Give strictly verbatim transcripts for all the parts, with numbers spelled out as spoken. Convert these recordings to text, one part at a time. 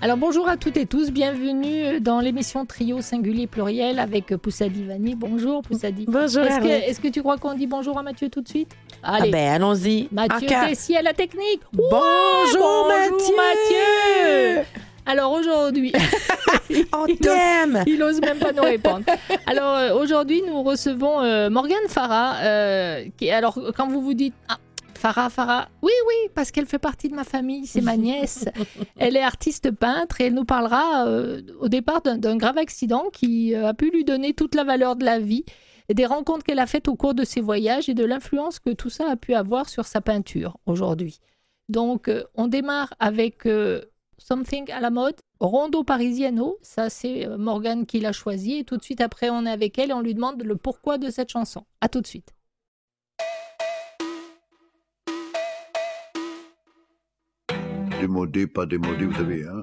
Alors bonjour à toutes et tous, bienvenue dans l'émission Trio Singulier Pluriel avec Poussa Divani. Bonjour Poussa Di. Bonjour. Est-ce que, est-ce que tu crois qu'on dit bonjour à Mathieu tout de suite? Allez. Ah ben allons-y. Mathieu Okay. Tessier à la technique. Bonjour, bonjour Mathieu. Mathieu. Alors aujourd'hui, on t'aime. Il n'ose même pas nous répondre. Alors euh, aujourd'hui, nous recevons euh, Morgane Farah. Euh, qui, alors quand vous vous dites ah, Farah, Farah, oui, oui, parce qu'elle fait partie de ma famille, c'est ma nièce. Elle est artiste peintre et elle nous parlera euh, au départ d'un, d'un grave accident qui euh, a pu lui donner toute la valeur de la vie, et des rencontres qu'elle a faites au cours de ses voyages et de l'influence que tout ça a pu avoir sur sa peinture aujourd'hui. Donc euh, on démarre avec euh, Something à la mode, Rondo Parisiano, ça c'est euh, Morgane qui l'a choisi, et tout de suite après on est avec elle et on lui demande le pourquoi de cette chanson. À tout de suite. Démodé, pas démodé, vous savez. Hein.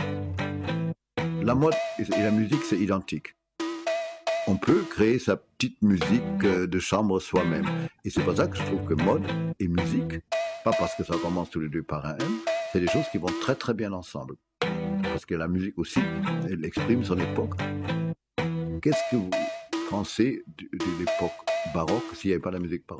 La mode et la musique, c'est identique. On peut créer sa petite musique de chambre soi-même. Et c'est pour ça que je trouve que mode et musique, pas parce que ça commence tous les deux par un M, c'est des choses qui vont très très bien ensemble. Parce que la musique aussi, elle exprime son époque. Qu'est-ce que vous pensez de, de l'époque baroque s'il n'y avait pas la musique baroque ?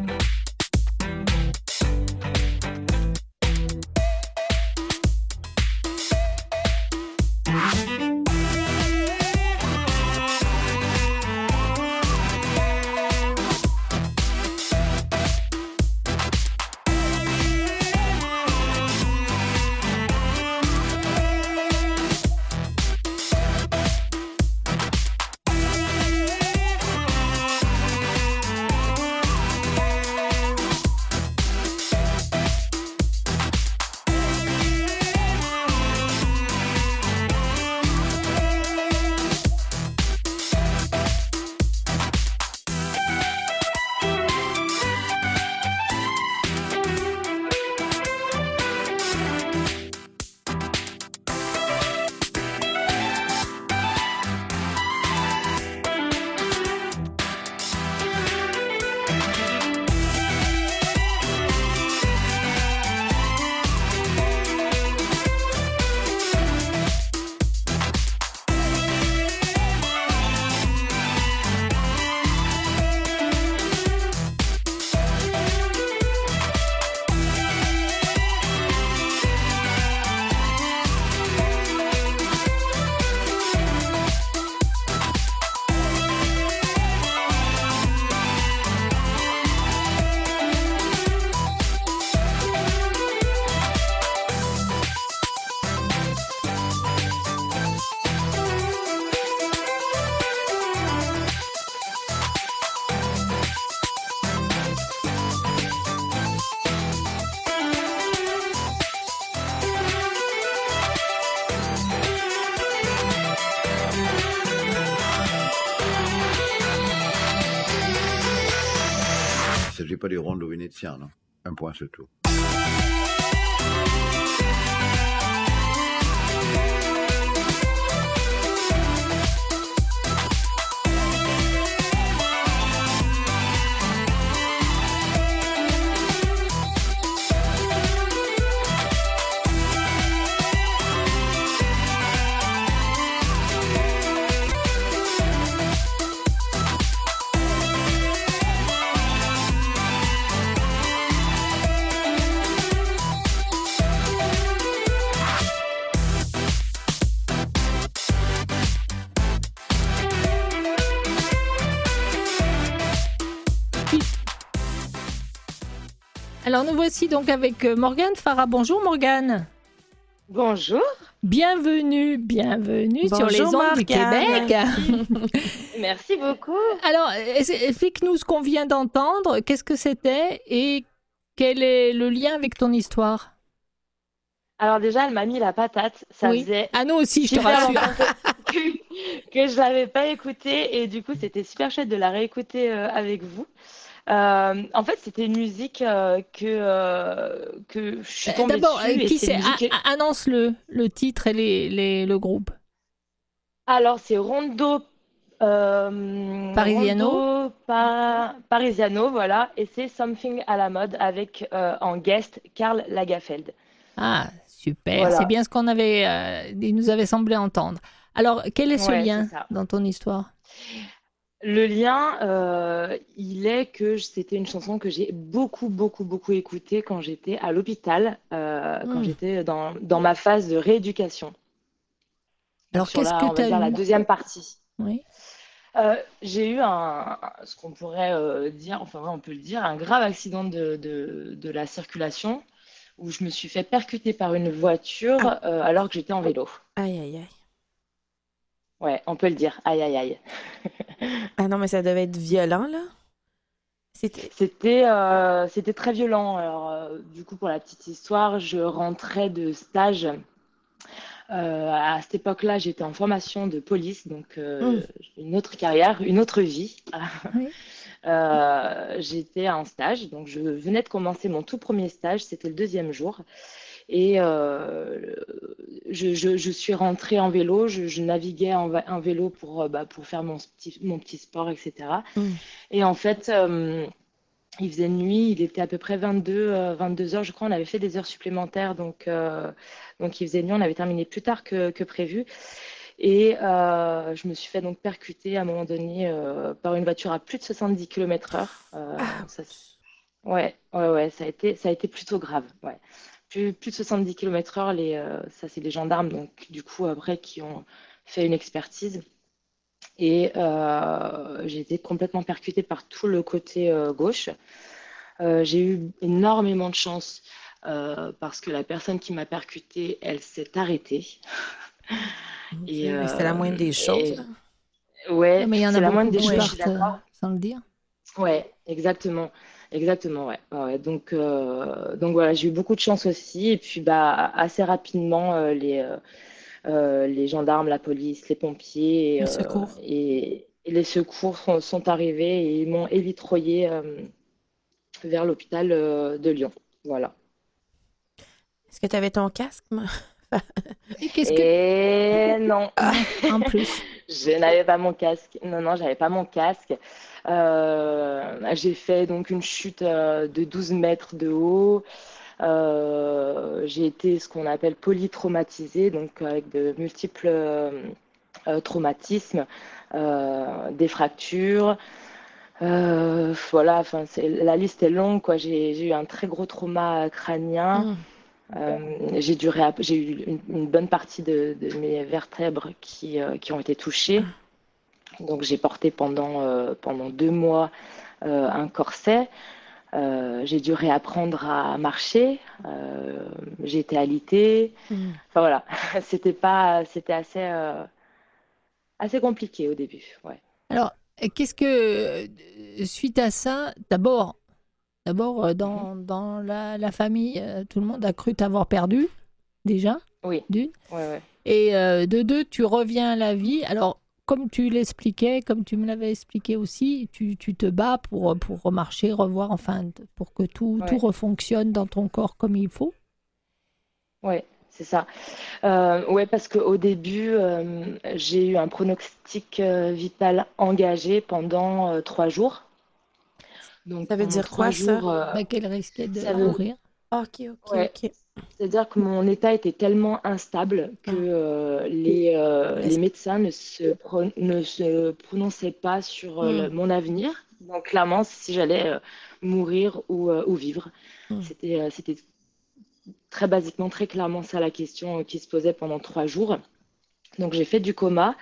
Il ne s'agit pas des rondos vénétiens, non ? Un point, c'est tout. Alors nous voici donc avec Morgane Farah. Bonjour Morgane. Bonjour. Bienvenue, bienvenue Bonjour, sur les ondes du Morgane. Québec. Merci beaucoup. Alors explique-nous ce qu'on vient d'entendre, qu'est-ce que c'était et quel est le lien avec ton histoire? Alors déjà, elle m'a mis la patate. Ça oui. faisait Ah nous aussi, je te super rassure. longtemps que, que je l'avais pas écoutée et du coup, c'était super chouette de la réécouter euh, avec vous. Euh, en fait, c'était une musique euh, que, euh, que je suis tombée D'abord, dessus. qui et c'est, musique... a- annonce-le, le titre et les, les, le groupe. Alors, c'est Rondo euh, Parisiano. Rondo Pa- Parisiano, voilà. Et c'est Something à la mode avec euh, en guest Karl Lagerfeld. Ah, Super, Voilà. c'est bien ce qu'on avait, euh, il nous avait semblé entendre. Alors, quel est ce Ouais, lien c'est ça. dans ton histoire? Le lien, euh, il est que c'était une chanson que j'ai beaucoup, beaucoup, beaucoup écoutée quand j'étais à l'hôpital, euh, quand Hmm. j'étais dans, dans ma phase de rééducation. Donc Alors, sur qu'est-ce que la, on tu va as dire la eu? deuxième partie. Oui. Euh, j'ai eu un, ce qu'on pourrait euh, dire, enfin ouais, on peut le dire, un grave accident de, de, de la circulation où je me suis fait percuter par une voiture Ah. euh, alors que j'étais en vélo. Aïe, aïe, aïe. Ouais, on peut le dire. Aïe, aïe, aïe. Ah non, mais ça devait être violent, là. C'était... C'était euh, c'était très violent. Alors, euh, du coup, pour la petite histoire, je rentrais de stage. Euh, à cette époque-là, j'étais en formation de police, donc Hum. euh, une autre carrière, une autre vie. Oui. Euh, j'étais en stage, donc je venais de commencer mon tout premier stage, c'était le deuxième jour. Et euh, je, je, je suis rentrée en vélo, je, je naviguais en, va- en vélo pour, euh, bah, pour faire mon petit, mon petit sport, et cetera. Hum. Et en fait, euh, il faisait nuit, il était à peu près vingt-deux, euh, vingt-deux heures, je crois. On avait fait des heures supplémentaires, donc, euh, donc il faisait nuit. On avait terminé plus tard que, que prévu. Et euh, je me suis fait donc percuter à un moment donné euh, par une voiture à plus de soixante-dix kilomètres heure. Euh, Ah. ça, s- ouais, ouais, ouais, ça a été, ça a été plutôt grave. Ouais. Plus, plus de soixante-dix kilomètres heure, les, euh, ça c'est les gendarmes, donc du coup après qui ont fait une expertise. Et euh, j'ai été complètement percutée par tout le côté euh, gauche. Euh, j'ai eu énormément de chance euh, parce que la personne qui m'a percutée, elle s'est arrêtée. Mon Et, Dieu, mais c'était la moindre euh, des choses, et là. Non, ouais, mais il y en a c'est la moindre beaucoup des qui choses, je suis partent euh, d'accord. sans le dire. Ouais, exactement. Exactement, ouais. Ouais, ouais. Donc, euh, donc voilà, j'ai eu beaucoup de chance aussi. Et puis, bah, assez rapidement, euh, les, euh, euh, les gendarmes, la police, les pompiers et, Le euh, secours. et- et les secours sont, sont arrivés et ils m'ont évitroyé euh, vers l'hôpital euh, de Lyon. Voilà. Est-ce que tu avais ton casque? moi? Et qu'est-ce que... Et non, Ah, en plus. je n'avais pas mon casque. Non, non, j'avais pas mon casque. Euh, j'ai fait donc une chute euh, de douze mètres de haut. Euh, j'ai été ce qu'on appelle polytraumatisée, donc avec de multiples euh, euh, traumatismes, euh, des fractures. Euh, voilà, enfin, c'est- la liste est longue, quoi. J'ai, j'ai eu un très gros trauma crânien. Hum. Euh, j'ai dû réapp- j'ai eu une, une bonne partie de, de mes vertèbres qui, euh, qui ont été touchées. Donc j'ai porté pendant, euh, pendant deux mois euh, un corset. Euh, j'ai dû réapprendre à marcher. Euh, j'ai été alitée. Hum. Enfin voilà, c'était pas, c'était assez, euh, assez compliqué au début. Ouais. Alors, euh, qu'est-ce que, euh, suite à ça, d'abord, d'abord euh, Mhm. dans, dans la, la famille, euh, tout le monde a cru t'avoir perdu, déjà, Oui, d'une. ouais, ouais. Et euh, de deux, tu reviens à la vie. Alors, comme tu l'expliquais, comme tu me l'avais expliqué aussi, tu, tu te bats pour, pour remarcher, revoir, enfin, pour que tout, tout Ouais, refonctionne dans ton corps comme il faut. ouais, c'est ça. Euh, ouais, parce qu'au début, euh, j'ai eu un pronostic euh, vital engagé pendant euh, trois jours. Donc Ça veut pendant dire trois quoi, ça? jours, euh, Bah, qu'elle risquait de ça veut, mourir. Ok, ok, ouais, ok. c'est-à-dire que mon état était tellement instable que Ah, euh, les, euh, les laisse- médecins ne se, pro- ne se prononçaient pas sur euh, le- Hum. mon avenir. Donc clairement, si j'allais euh, mourir ou, euh, ou vivre. Hum. C'était, euh, c'était très basiquement, très clairement ça la question euh, qui se posait pendant trois jours. Donc j'ai fait du coma.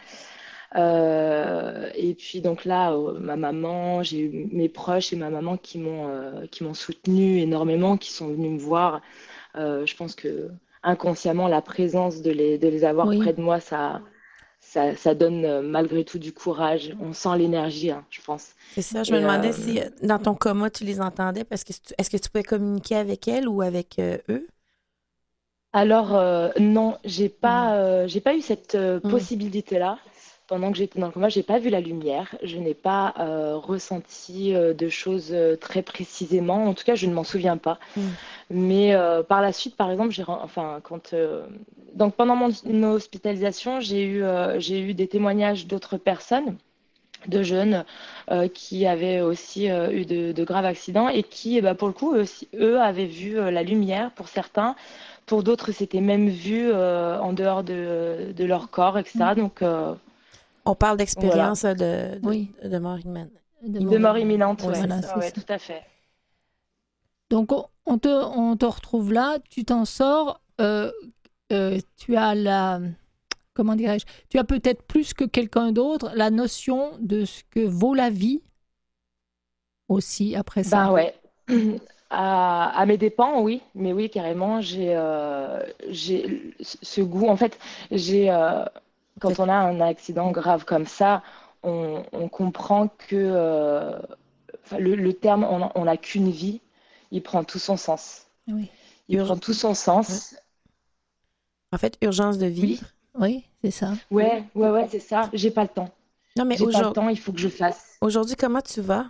Euh, et puis donc là, euh, ma maman, j'ai eu mes proches et ma maman qui m'ont euh, qui m'ont soutenue énormément, qui sont venus me voir. Euh, je pense que inconsciemment, la présence de les, de les avoir Oui. près de moi, ça, ça, ça donne euh, malgré tout du courage. On sent l'énergie, hein, je pense. C'est ça, je me Et demandais euh, si euh, dans ton coma, tu les entendais parce que est-ce que tu pouvais communiquer avec elles ou avec euh, eux? alors, euh, non, j'ai Hum. pas, euh, j'ai pas eu cette euh, Hum. possibilité-là. Pendant que j'étais dans le coma, j'ai pas vu la lumière. Je n'ai pas euh, ressenti euh, de choses euh, très précisément. En tout cas, je ne m'en souviens pas. Hum. Mais euh, par la suite, par exemple, j'ai, ren- enfin, quand, euh, donc pendant mon, mon hospitalisation, j'ai eu, euh, j'ai eu des témoignages d'autres personnes de jeunes euh, qui avaient aussi euh, eu de, de graves accidents et qui, eh ben, pour le coup, eux, aussi- eux avaient vu euh, la lumière pour certains. Pour d'autres, c'était même vu euh, en dehors de, de leur corps, et cetera. Donc, euh, On parle voilà. d'expérience de, de, Oui, de mort humaine. de De mort mort imminente. imminente, Oui, ouais. c'est Voilà, ça. Ah c'est ouais, ça. tout à fait. Donc, on on te, on te retrouve là, tu t'en sors, euh, euh, tu as la, comment dirais-je, tu as peut-être plus que quelqu'un d'autre la notion de ce que vaut la vie aussi après ça. Ben ouais. À, à mes dépens, oui, mais oui, carrément, j'ai euh, j'ai ce goût. En fait, j'ai euh, quand on a un accident grave comme ça, on, on comprend que euh, enfin, le, le terme on on n'a qu'une vie, il prend tout son sens. Oui, Il Urg- prend tout son Ouais. sens. En fait, urgence de Oui, vivre. oui, c'est ça. ouais, ouais, ouais, c'est ça. J'ai pas le temps. Non, mais J'ai pas le aujourd- temps, il faut que je fasse. aujourd'hui, comment tu vas?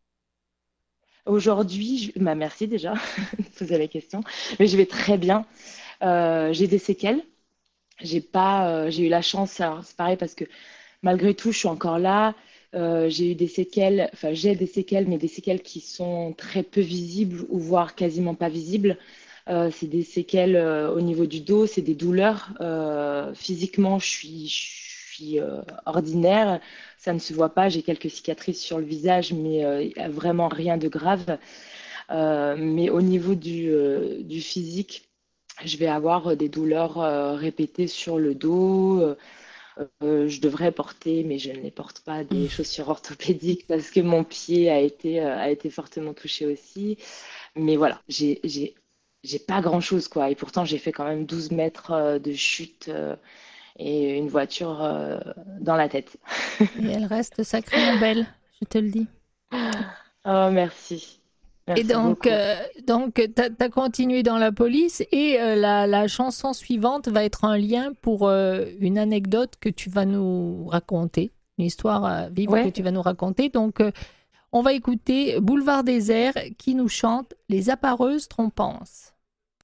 Aujourd'hui, je... bah, merci déjà de poser la question, mais je vais très bien. Euh, j'ai des séquelles. J'ai pas, euh, j'ai eu la chance, alors c'est pareil parce que malgré tout, je suis encore là. Euh, j'ai eu des séquelles, enfin j'ai des séquelles, mais des séquelles qui sont très peu visibles ou voire quasiment pas visibles. Euh, c'est des séquelles euh, au niveau du dos, c'est des douleurs. Euh, physiquement, je suis, je suis euh, ordinaire, ça ne se voit pas. J'ai quelques cicatrices sur le visage, mais euh, y a vraiment rien de grave. Euh, mais au niveau du, euh, du physique, je vais avoir des douleurs euh, répétées sur le dos. Euh, euh, je devrais porter, mais je ne les porte pas, des chaussures orthopédiques parce que mon pied a été, euh, a été fortement touché aussi. Mais voilà, j'ai, j'ai, j'ai pas grand-chose, quoi. Et pourtant, j'ai fait quand même douze mètres euh, de chute euh, et une voiture euh, dans la tête. Et elle reste sacrément belle, je te le dis. Oh, merci. Et Merci donc, beaucoup. euh, donc tu as continué dans la police et euh, la, la chanson suivante va être un lien pour euh, une anecdote que tu vas nous raconter, une histoire à vivre que Ouais. tu vas nous raconter. Donc, euh, on va écouter Boulevard Désert qui nous chante Les appareuses trompances.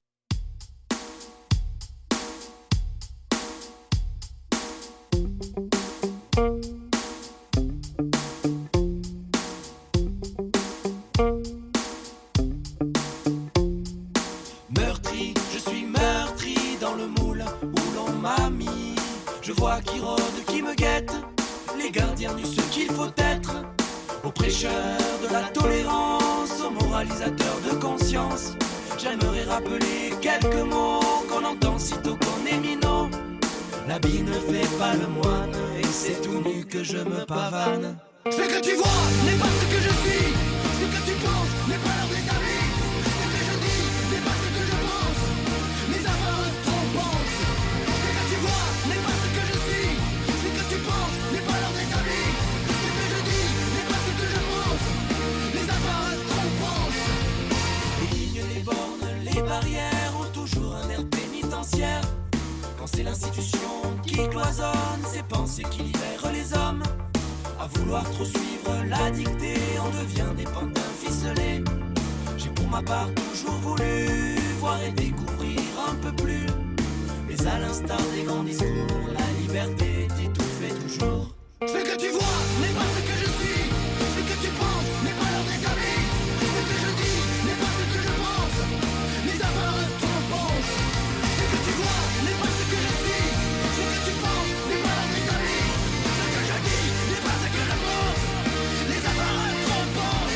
Meurtri, je suis meurtri dans le moule où l'on m'a mis. Je vois qui rôde, qui me guette, les gardiens du ce qu'il faut être. Aux prêcheurs de la tolérance, aux moralisateurs de conscience. J'aimerais rappeler quelques mots qu'on entend sitôt qu'on est minot. L'habit ne fait pas le moine, et c'est tout nu que je me pavane. Ce que tu vois n'est pas ce que je suis, ce que tu penses n'est pas l'ordre établi. Ce que je dis n'est pas ce que je pense, mes apparences trompantes. Ce que tu vois n'est pas ce que je suis, ce que tu penses n'est pas l'ordre établi. Ce que je dis n'est pas ce que je pense, les apparences trompantes. Les lignes, les bornes, les barrières ont toujours un air pénitentiaire. Quand c'est l'institution qui cloisonne ses pensées qui libèrent les hommes. À vouloir trop suivre la dictée, on devient des pantins ficelés. J'ai pour ma part toujours voulu voir et découvrir un peu plus. Mais à l'instar des grands discours, la liberté t'étouffait toujours. Ce que tu vois n'est pas ce que je suis, ce que tu penses n'est pas l'ordre établi. Ce que je dis n'est pas ce que je pense, les apparences trompantes. Ce que tu vois n'est pas ce que je suis, ce que tu penses n'est pas l'ordre établi. Ce que je dis n'est pas ce que je pense, les apparences trompantes.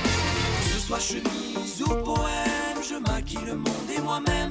Que ce soit chemise ou poème, je maquille le monde et moi-même.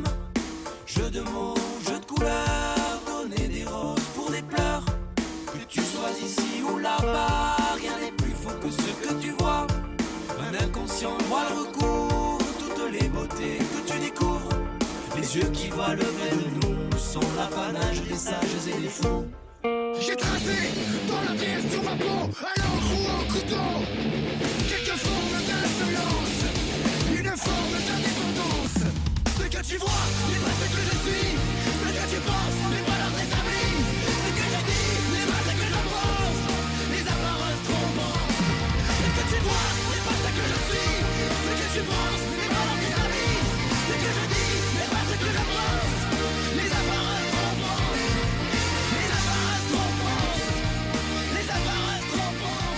Jeu de mots, jeu de couleurs, donner des roses pour des pleurs. Que tu sois ici ou là-bas, rien n'est plus faux que ce que tu vois. Un inconscient voile recouvre toutes les beautés que tu découvres. Les yeux qui voient le vrai de nous sont l'apanage des sages et des fous. J'ai tracé dans la pierre sur ma peau, à l'encre ou au couteau, quelques formes d'insolence, une forme d'indépendance. Ce que tu vois n'est pas ce que je suis, ce que tu penses n'est pas l'ordre établi. Ce que je dis n'est pas ce que je pense, les apparences trompantes. Ce que tu vois n'est pas ce que je suis, ce que tu penses n'est pas l'ordre établi. Ce que je dis n'est pas ce que je pense, les apparences trompantes. Les apparences trompantes, les apparences trompantes.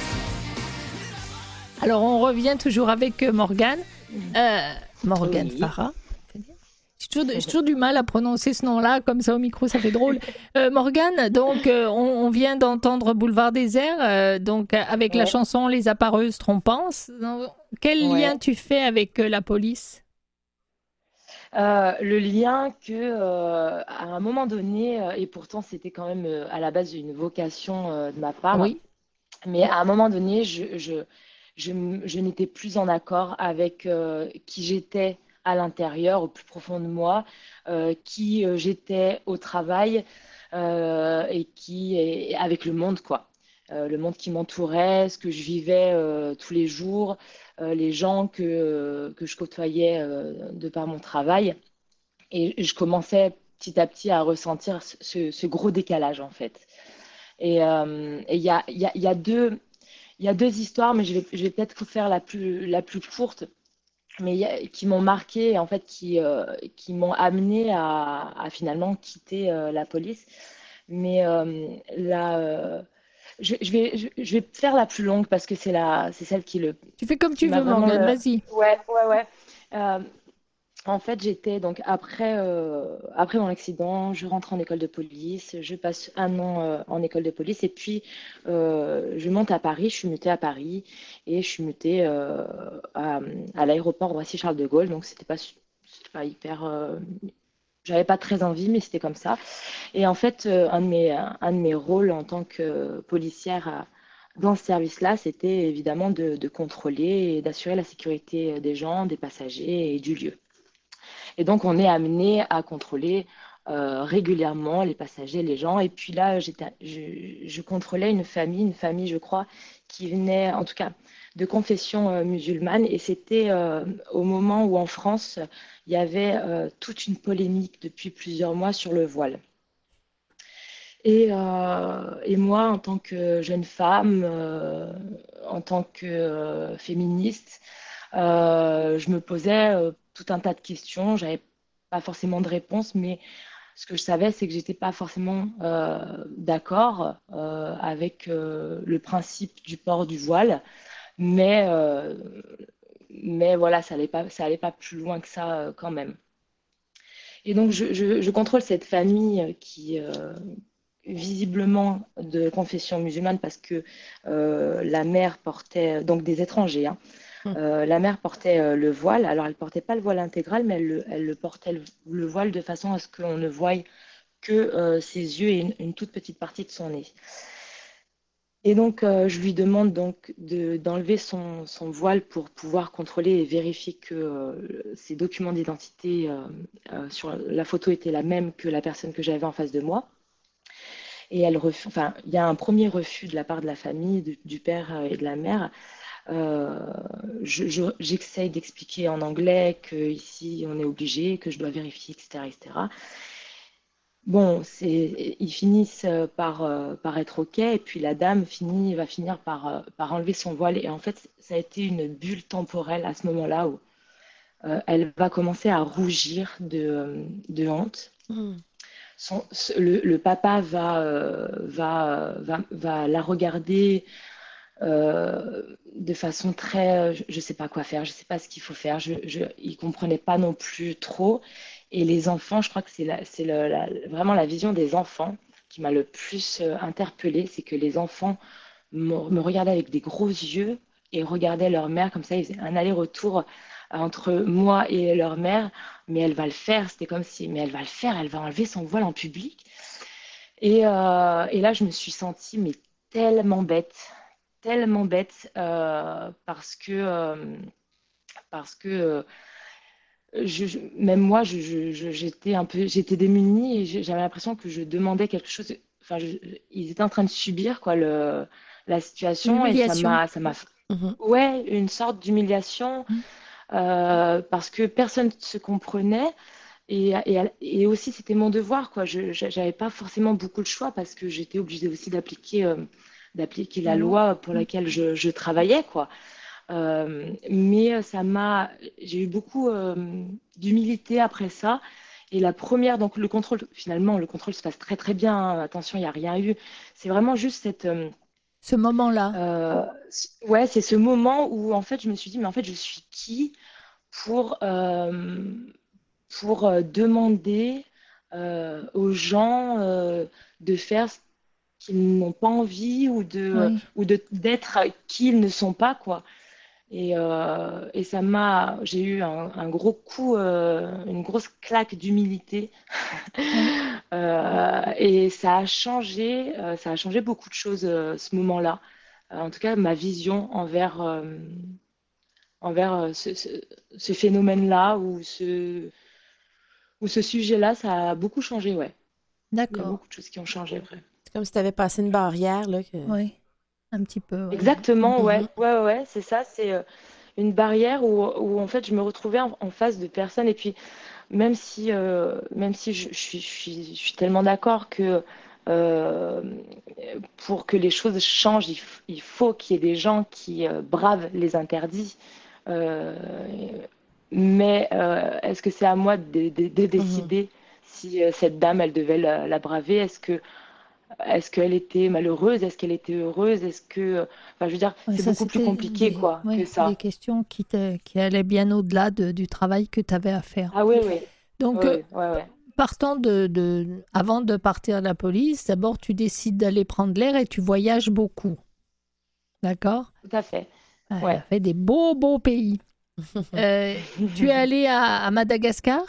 Alors, on revient toujours avec euh, Morgane. Euh, Morgane Oui. Farah. J'ai toujours, j'ai toujours du mal à prononcer ce nom-là, comme ça au micro, ça fait drôle. Euh, Morgane, donc, euh, on, on vient d'entendre Boulevard Désert, euh, donc, euh, avec la Ouais. chanson Les appareuses trompances. Donc, quel Ouais. lien tu fais avec euh, la police? Euh, le lien que, euh, à un moment donné, euh, et pourtant c'était quand même euh, à la base une vocation euh, de ma part, Oui, mais à un moment donné, je, je, je, m- je n'étais plus en accord avec euh, qui j'étais à l'intérieur, au plus profond de moi, euh, qui euh, j'étais au travail euh, et qui et avec le monde, quoi. Euh, le monde qui m'entourait, ce que je vivais euh, tous les jours, euh, les gens que, euh, que je côtoyais euh, de par mon travail. Et je commençais petit à petit à ressentir ce, ce- ce gros décalage, en fait. Et euh, et il y a, il y a, il y a deux, il y a deux histoires, mais je vais, je vais peut-être vous faire la plus, la plus courte, mais il y a- qui m'ont marqué, en fait, qui, euh, qui m'ont amené à, à finalement quitter euh, la police. Mais euh, la, euh, je, je vais, je, je vais faire la plus longue parce que c'est la, c'est celle qui, le, tu fais comme qui tu m'a veux, vraiment Morgane, le... vas-y. Ouais, ouais, ouais. Euh, En fait, j'étais donc après, euh, après mon accident, je rentre en école de police, je passe un an euh, en école de police et puis euh, je monte à Paris, je suis mutée à Paris et je suis mutée euh, à, à l'aéroport Roissy-Charles de Gaulle. Donc c'était pas, su- c'était pas hyper, euh, j'avais pas très envie, mais c'était comme ça. Et en fait, euh, un de mes, un de mes rôles en tant que policière à- dans ce service-là, c'était évidemment de, de contrôler et d'assurer la sécurité des gens, des passagers et du lieu. Et donc, on est amené à contrôler euh, régulièrement les passagers, les gens. Et puis là, j'étais, je, je contrôlais une famille, une famille, je crois, qui venait, en tout cas, de confession euh, musulmane. Et c'était euh, au moment où, en France, il y avait euh, toute une polémique depuis plusieurs mois sur le voile. Et, euh, et moi, en tant que jeune femme, euh, en tant que euh, féministe, euh, je me posais euh, tout un tas de questions. J'avais pas forcément de réponse, mais ce que je savais, c'est que j'étais pas forcément euh, d'accord euh, avec euh, le principe du port du voile, mais euh, mais voilà, ça allait pas, ça allait pas plus loin que ça euh, quand même. Et donc, je, je- je contrôle cette famille qui, euh, visiblement de confession musulmane parce que euh, la mère portait, donc des étrangers, hein. Hum. Euh, la mère portait euh, le voile. Alors, elle portait pas le voile intégral, mais elle, le- elle le portait le, le voile de façon à ce qu'on ne voie que euh, ses yeux et une, une toute petite partie de son nez. Et donc, euh, je lui demande donc de- d'enlever son, son voile pour pouvoir contrôler et vérifier que euh, ses documents d'identité euh, euh, sur la photo étaient la même que la personne que j'avais en face de moi. Et elle ref- enfin, il y a un premier refus de la part de la famille, du, du père euh, et de la mère. Euh, je- je- j'essaye d'expliquer en anglais qu'ici on est obligé, que je dois vérifier, et cetera, et cetera. Bon, c'est, ils finissent euh, par, euh, par être OK, et puis la dame finit, va finir par, euh, par enlever son voile. Et en fait, ça a été une bulle temporelle à ce moment-là où euh, elle va commencer à rougir de, euh, de honte. Hmm. Son- le, le papa va, euh, va, va, va la regarder euh, de façon très, je ne sais pas quoi faire, je ne sais pas ce qu'il faut faire. Je, je, il ne comprenait pas non plus trop. Et les enfants, je crois que c'est la, c'est le- la- vraiment la vision des enfants qui m'a le plus euh, interpellée, c'est que les enfants me, me regardaient avec des gros yeux et regardaient leur mère comme ça, ils faisaient un aller-retour entre moi et leur mère, mais elle va le faire, c'était comme si, mais elle va le faire, elle va enlever son voile en public. Et, euh, et là, je me suis sentie mais tellement bête, tellement bête euh, parce que euh, parce que euh, je, je- même moi, je- je- je- j'étais un peu, j'étais démunie et j'ai- j'avais l'impression que je demandais quelque chose. Enfin, je- ils étaient en train de subir quoi le la Une situation et ça humiliation. m'a ça m'a Mhm. ouais une sorte d'humiliation Hum. euh, parce que personne ne se comprenait. Et, et, et aussi, c'était mon devoir, quoi. Je n'avais pas forcément beaucoup de choix parce que j'étais obligée aussi d'appliquer euh, d'appliquer la La loi. loi pour laquelle je, je travaillais, quoi. Euh, mais ça m'a, j'ai eu beaucoup euh, d'humilité après ça. Et la première, donc le contrôle, finalement, le contrôle se passe très très bien, hein. Attention, il n'y a rien eu. C'est vraiment juste cette, euh, Ce moment-là. Euh, c- ouais, c'est ce moment où en fait je me suis dit, mais en fait je suis qui pour, euh, pour euh, demander euh, aux gens euh, de faire ce qu'ils n'ont pas envie ou de, Oui. ou de d'être qui ils ne sont pas, quoi. Et, euh, et ça m'a, j'ai eu un, un gros coup, euh, une grosse claque d'humilité. Oui. Euh, et ça a changé, euh, ça a changé beaucoup de choses euh, ce moment-là. Euh, en tout cas, ma vision envers, euh, envers euh, ce, ce- ce phénomène-là ou ce, ou ce sujet-là, ça a beaucoup changé, ouais. Il y a D'accord. beaucoup de choses qui ont changé, vrai. C'est comme si tu avais passé une barrière, là. Que... Oui. Un petit peu, oui. Exactement, ouais, Mhm. ouais, ouais, ouais, c'est ça, c'est euh, une barrière où, où en fait je me retrouvais en, en face de personnes et puis même si, euh, même si je, je suis, je suis, je suis tellement d'accord que euh, pour que les choses changent, il, f- il faut qu'il y ait des gens qui euh, bravent les interdits. Euh, mais euh, est-ce que c'est à moi de, de- de Mhm. décider si euh, cette dame, elle devait la, la braver? Est-ce que, est-ce qu'elle était malheureuse? Est-ce qu'elle était heureuse? Est-ce que, enfin, je veux dire, Ouais, c'est ça, beaucoup plus c'était compliqué, des, quoi, que ouais, des ça. questions qui, te- qui allaient bien au-delà de- du travail que tu avais à faire. Ah oui, oui, Donc, euh, oui, ouais, ouais, partant de, de- avant de partir à la police, d'abord, tu décides d'aller prendre l'air et tu voyages beaucoup. D'accord? tout à fait. Ah, il a Ouais. fait des beaux, beaux pays. Euh, tu es allé à, à Madagascar?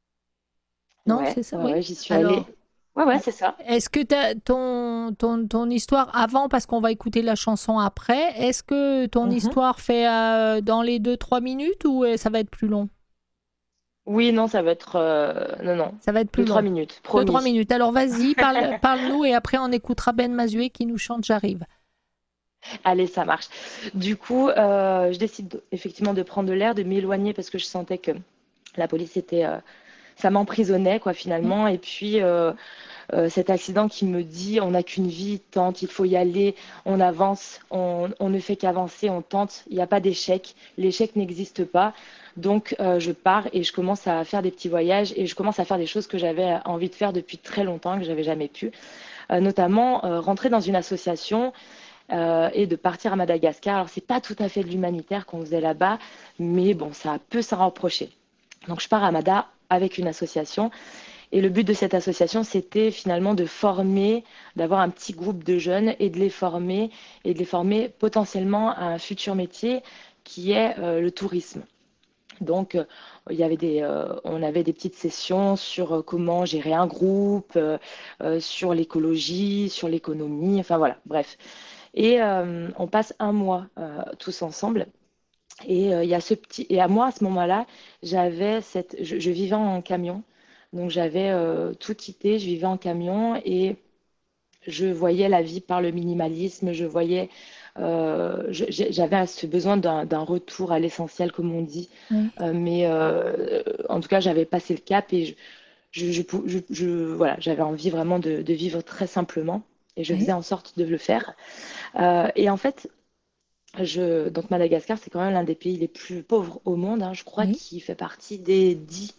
Non, Ouais, c'est ça, ouais, oui. ouais, j'y suis allée. Alors, Ouais, ouais, c'est ça. est-ce que t'as ton, ton, ton histoire avant, parce qu'on va écouter la chanson après, est-ce que ton Mhm. histoire fait euh, dans les deux trois minutes ou euh, ça va être plus long? Oui, non, ça va être. euh, Non, non. Ça va être plus Deux, trois long. minutes, Deux trois promis. minutes. Alors vas-y, parle, parle-nous et après on écoutera Ben Mazué qui nous chante J'arrive. Allez, ça marche. Du coup, euh, je décide de- effectivement de prendre de l'air, de m'éloigner parce que je sentais que la police était. euh, Ça m'emprisonnait, quoi, Oui, finalement. Et puis, euh, euh, cet accident qui me dit on n'a qu'une vie, tente, il faut y aller, on avance, on, on ne fait qu'avancer, on tente, il n'y a pas d'échec, l'échec n'existe pas. Donc euh, je pars et je commence à faire des petits voyages et je commence à faire des choses que j'avais envie de faire depuis très longtemps, que j'avais jamais pu. Euh, notamment euh, rentrer dans une association euh, et de partir à Madagascar. Alors c'est pas tout à fait de l'humanitaire qu'on faisait là-bas, mais bon, ça peut s'en rapprocher. Donc je pars à Mada avec une association et le but de cette association, c'était finalement de former, d'avoir un petit groupe de jeunes et de les former et de les former potentiellement à un futur métier qui est euh, le tourisme. Donc, euh, il y avait des, euh, on avait des petites sessions sur euh, comment gérer un groupe, euh, euh, sur l'écologie, sur l'économie, enfin voilà, bref. Et euh, on passe un mois euh, tous ensemble. Et euh, il y a ce petit, et à moi à ce moment-là, j'avais cette, je, je vivais en camion, donc j'avais euh, tout quitté, je vivais en camion et je voyais la vie par le minimalisme, je voyais, euh, je- j'ai- j'avais ce besoin d'un d'un retour à l'essentiel, comme on dit. oui, Euh, mais euh, en tout cas, j'avais passé le cap et je, je, je pou- je- je- voilà, j'avais envie vraiment de, de vivre très simplement et je faisais oui, en sorte de le faire. Euh, et en fait, je, donc Madagascar, c'est quand même l'un des pays les plus pauvres au monde, hein. Je crois oui. qu'il fait partie des dix.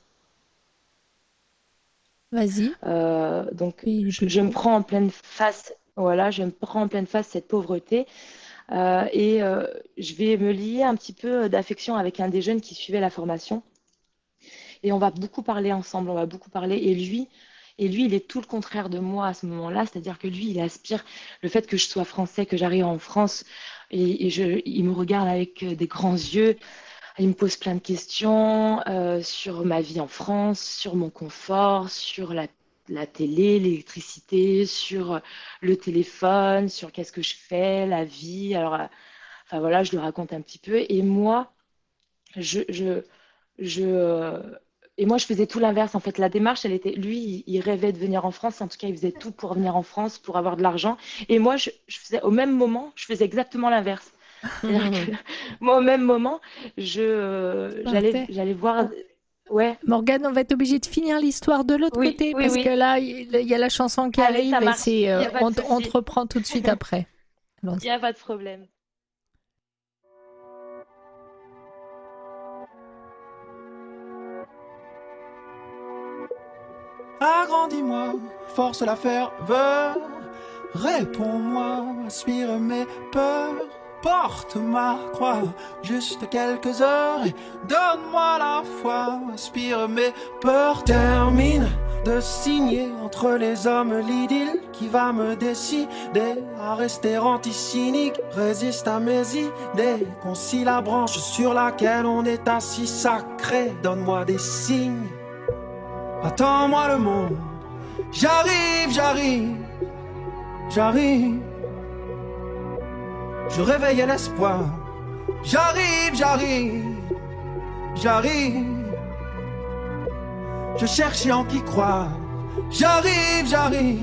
Vas-y, Euh, donc, pays les je, plus je me pauvres. prends en pleine face, voilà, je me prends en pleine face cette pauvreté. Euh, et euh, je vais me lier un petit peu d'affection avec un des jeunes qui suivait la formation. Et on va beaucoup parler ensemble, on va beaucoup parler. Et lui, et lui, il est tout le contraire de moi à ce moment-là, c'est-à-dire que lui, il aspire le fait que je sois français, que j'arrive en France, et, et je, il me regarde avec euh, des grands yeux. Il me pose plein de questions euh, sur ma vie en France, sur mon confort, sur la, la télé, l'électricité, sur euh, le téléphone, sur qu'est-ce que je fais, la vie. Alors, euh, enfin voilà, je lui raconte un petit peu. Et moi, je, je, je, euh, et moi, je faisais tout l'inverse. En fait, la démarche, elle était, lui, il, il rêvait de venir en France. En tout cas, il faisait tout pour venir en France, pour avoir de l'argent. Et moi, je, je faisais au même moment, je faisais exactement l'inverse. C'est-à-dire que moi, au même moment, je, Tu euh, j'allais, partais. j'allais voir. Ouais, Morgane, on va être obligé de finir l'histoire de l'autre oui, côté oui, parce que oui. là, il il y a la chanson qui Allez, ça arrive et marche. c'est, Il euh, n'y a pas de on, te- on te souci. reprend tout de suite après. Il Allons-y. n'y a pas de problème. Agrandis-moi, force la ferveur, Réponds-moi, aspire mes peurs. Porte ma croix, juste quelques heures et donne-moi la foi. Aspire mes peurs, termine de signer entre les hommes l'idylle qui va me décider à rester anti-cynique. Résiste à mes idées, concie la branche sur laquelle on est assis sacré. Donne-moi des signes, attends-moi le monde. J'arrive, j'arrive, j'arrive. Je réveille l'espoir. J'arrive, j'arrive, j'arrive. Je cherchais en qui croire. J'arrive, j'arrive.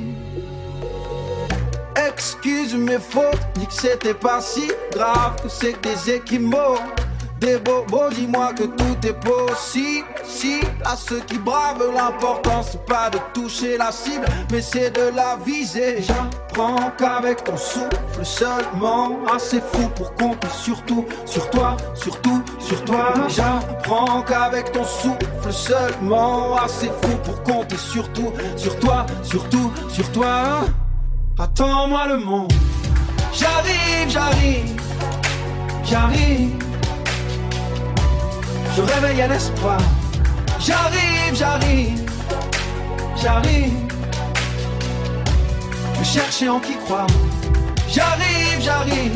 Excuse mes fautes, dis que c'était pas si grave, que c'est que des équimaux, des bobos, dis-moi que tout est possible. Si à ceux qui bravent, l'important c'est pas de toucher la cible, mais c'est de la viser. J'apprends qu'avec ton souffle seulement, assez fou pour compter sur tout, sur toi, surtout, sur toi. J'apprends qu'avec ton souffle seulement, assez fou pour compter sur tout, sur toi, surtout, sur toi. Attends-moi le monde. J'arrive, j'arrive, j'arrive. Je réveille un espoir. J'arrive, j'arrive, j'arrive. Je cherchais en qui croire. J'arrive, j'arrive.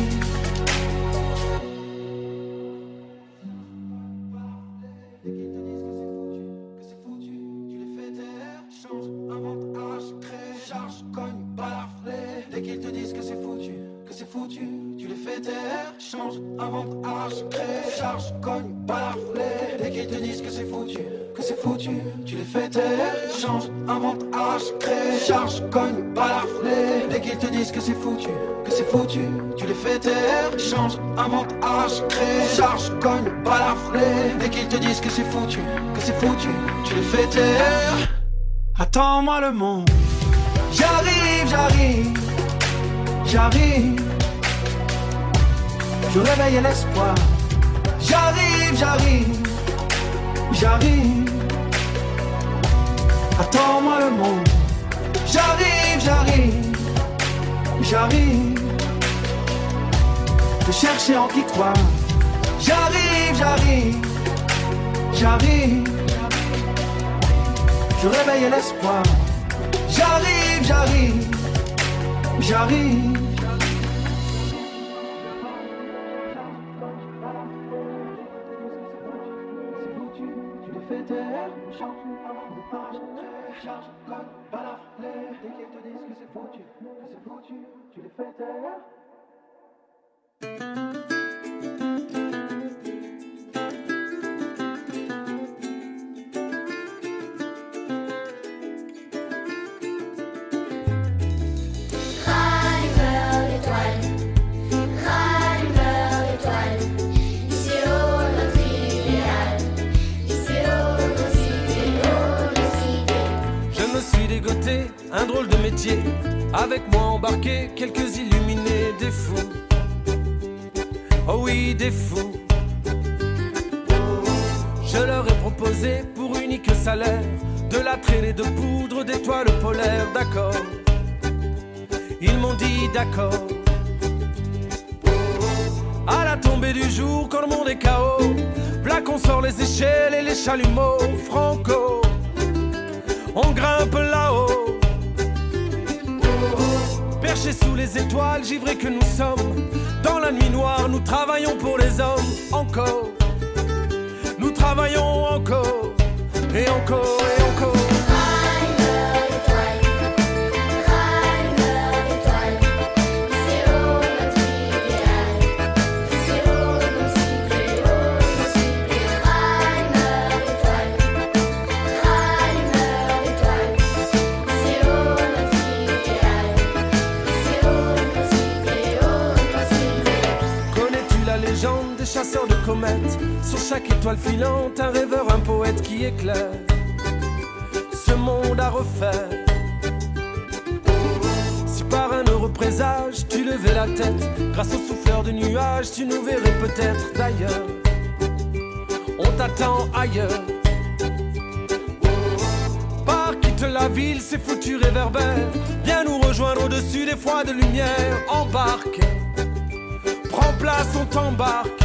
Dès qu'ils te disent que c'est foutu, que c'est foutu, tu les fais taire. Change, invente, arrache, crée, charge, cogne, balaflé. Dès qu'ils te disent que c'est foutu, que c'est foutu, tu les fais taire. Change, invente, arrache, crée, charge, cogne, balaflé. Dès qu'ils te disent que c'est foutu, que c'est foutu, tu les fais taire. Change, invente, arrache, crée, charge, cogne, balaflé. Dès qu'ils te disent que c'est foutu, que c'est foutu, tu les fais taire. Attends-moi le monde. J'arrive, j'arrive, j'arrive. Je réveille l'espoir. J'arrive, j'arrive, j'arrive. Attends-moi le monde. J'arrive, j'arrive, j'arrive. Je cherchais en qui croire. J'arrive, j'arrive, j'arrive. Je réveille l'espoir. J'arrive, j'arrive, j'arrive. Tu les fais taire, change, avant de marcher, charge, code, balaflé. Dès qu'ils te disent que c'est foutu, que c'est foutu, tu les fais taire. Un drôle de métier, avec moi embarqué, quelques illuminés, des fous. Oh oui, des fous. Je leur ai proposé pour unique salaire de la traînée de poudre d'étoiles polaires, d'accord. Ils m'ont dit d'accord. À la tombée du jour, quand le monde est K O, v'là qu'on sort les échelles et les chalumeaux, franco. On grimpe là-haut. Perchés sous les étoiles, givrés que nous sommes. Dans la nuit noire, nous travaillons pour les hommes. Encore, nous travaillons encore. Et encore, et encore. Des chasseurs de comètes, sur chaque étoile filante, un rêveur, un poète qui éclaire ce monde à refaire. Si par un heureux présage tu levais la tête, grâce au souffleur de nuages, tu nous verrais peut-être d'ailleurs. On t'attend ailleurs. Par qui toute la ville, ses foutus réverbères. Viens nous rejoindre au-dessus des froides lumières. Embarque, prends place, on t'embarque.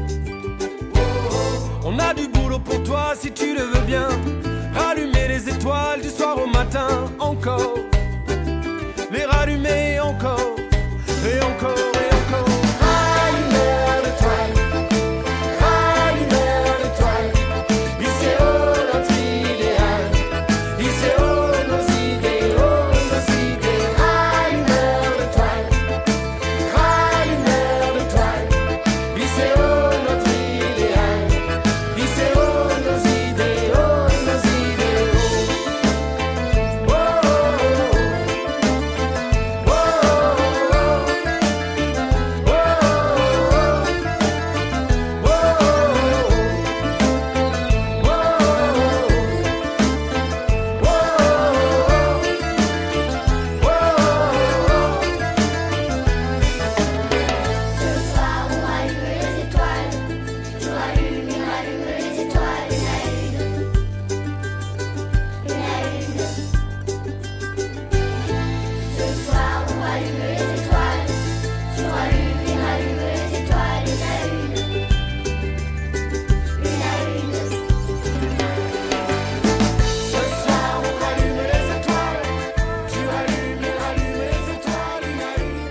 On a du boulot pour toi si tu le veux bien. Rallumer les étoiles du soir au matin. Encore, les rallumer encore. Et encore, et encore. Rallumeur d'étoiles, rallumeur d'étoiles. Il sait où notre idéal, il sait où nos idéaux, nos idées. Rallumeur d'étoiles, rallumeur d'étoiles. Il sait où notre idéal, il sait où nos idéaux, nos idéaux. Oh, oh, oh, oh, oh, oh. Ce soir on rallume les étoiles, tu rallumes et rallumes les étoiles, une à une, une à une. Ce soir on rallume les étoiles, tu rallumes et rallumes les étoiles, une à une, une à une. Ce soir on rallume les étoiles, tu rallumes et rallumes les étoiles, une à une.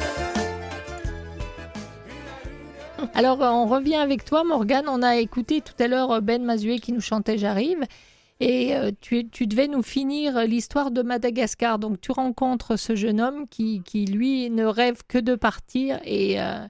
Alors, euh, on revient avec toi, Morgane. On a écouté tout à l'heure euh, Ben Mazué qui nous chantait J'arrive. Et euh, tu, tu devais nous finir euh, l'histoire de Madagascar. Donc, tu rencontres ce jeune homme qui, qui lui, ne rêve que de partir et, euh,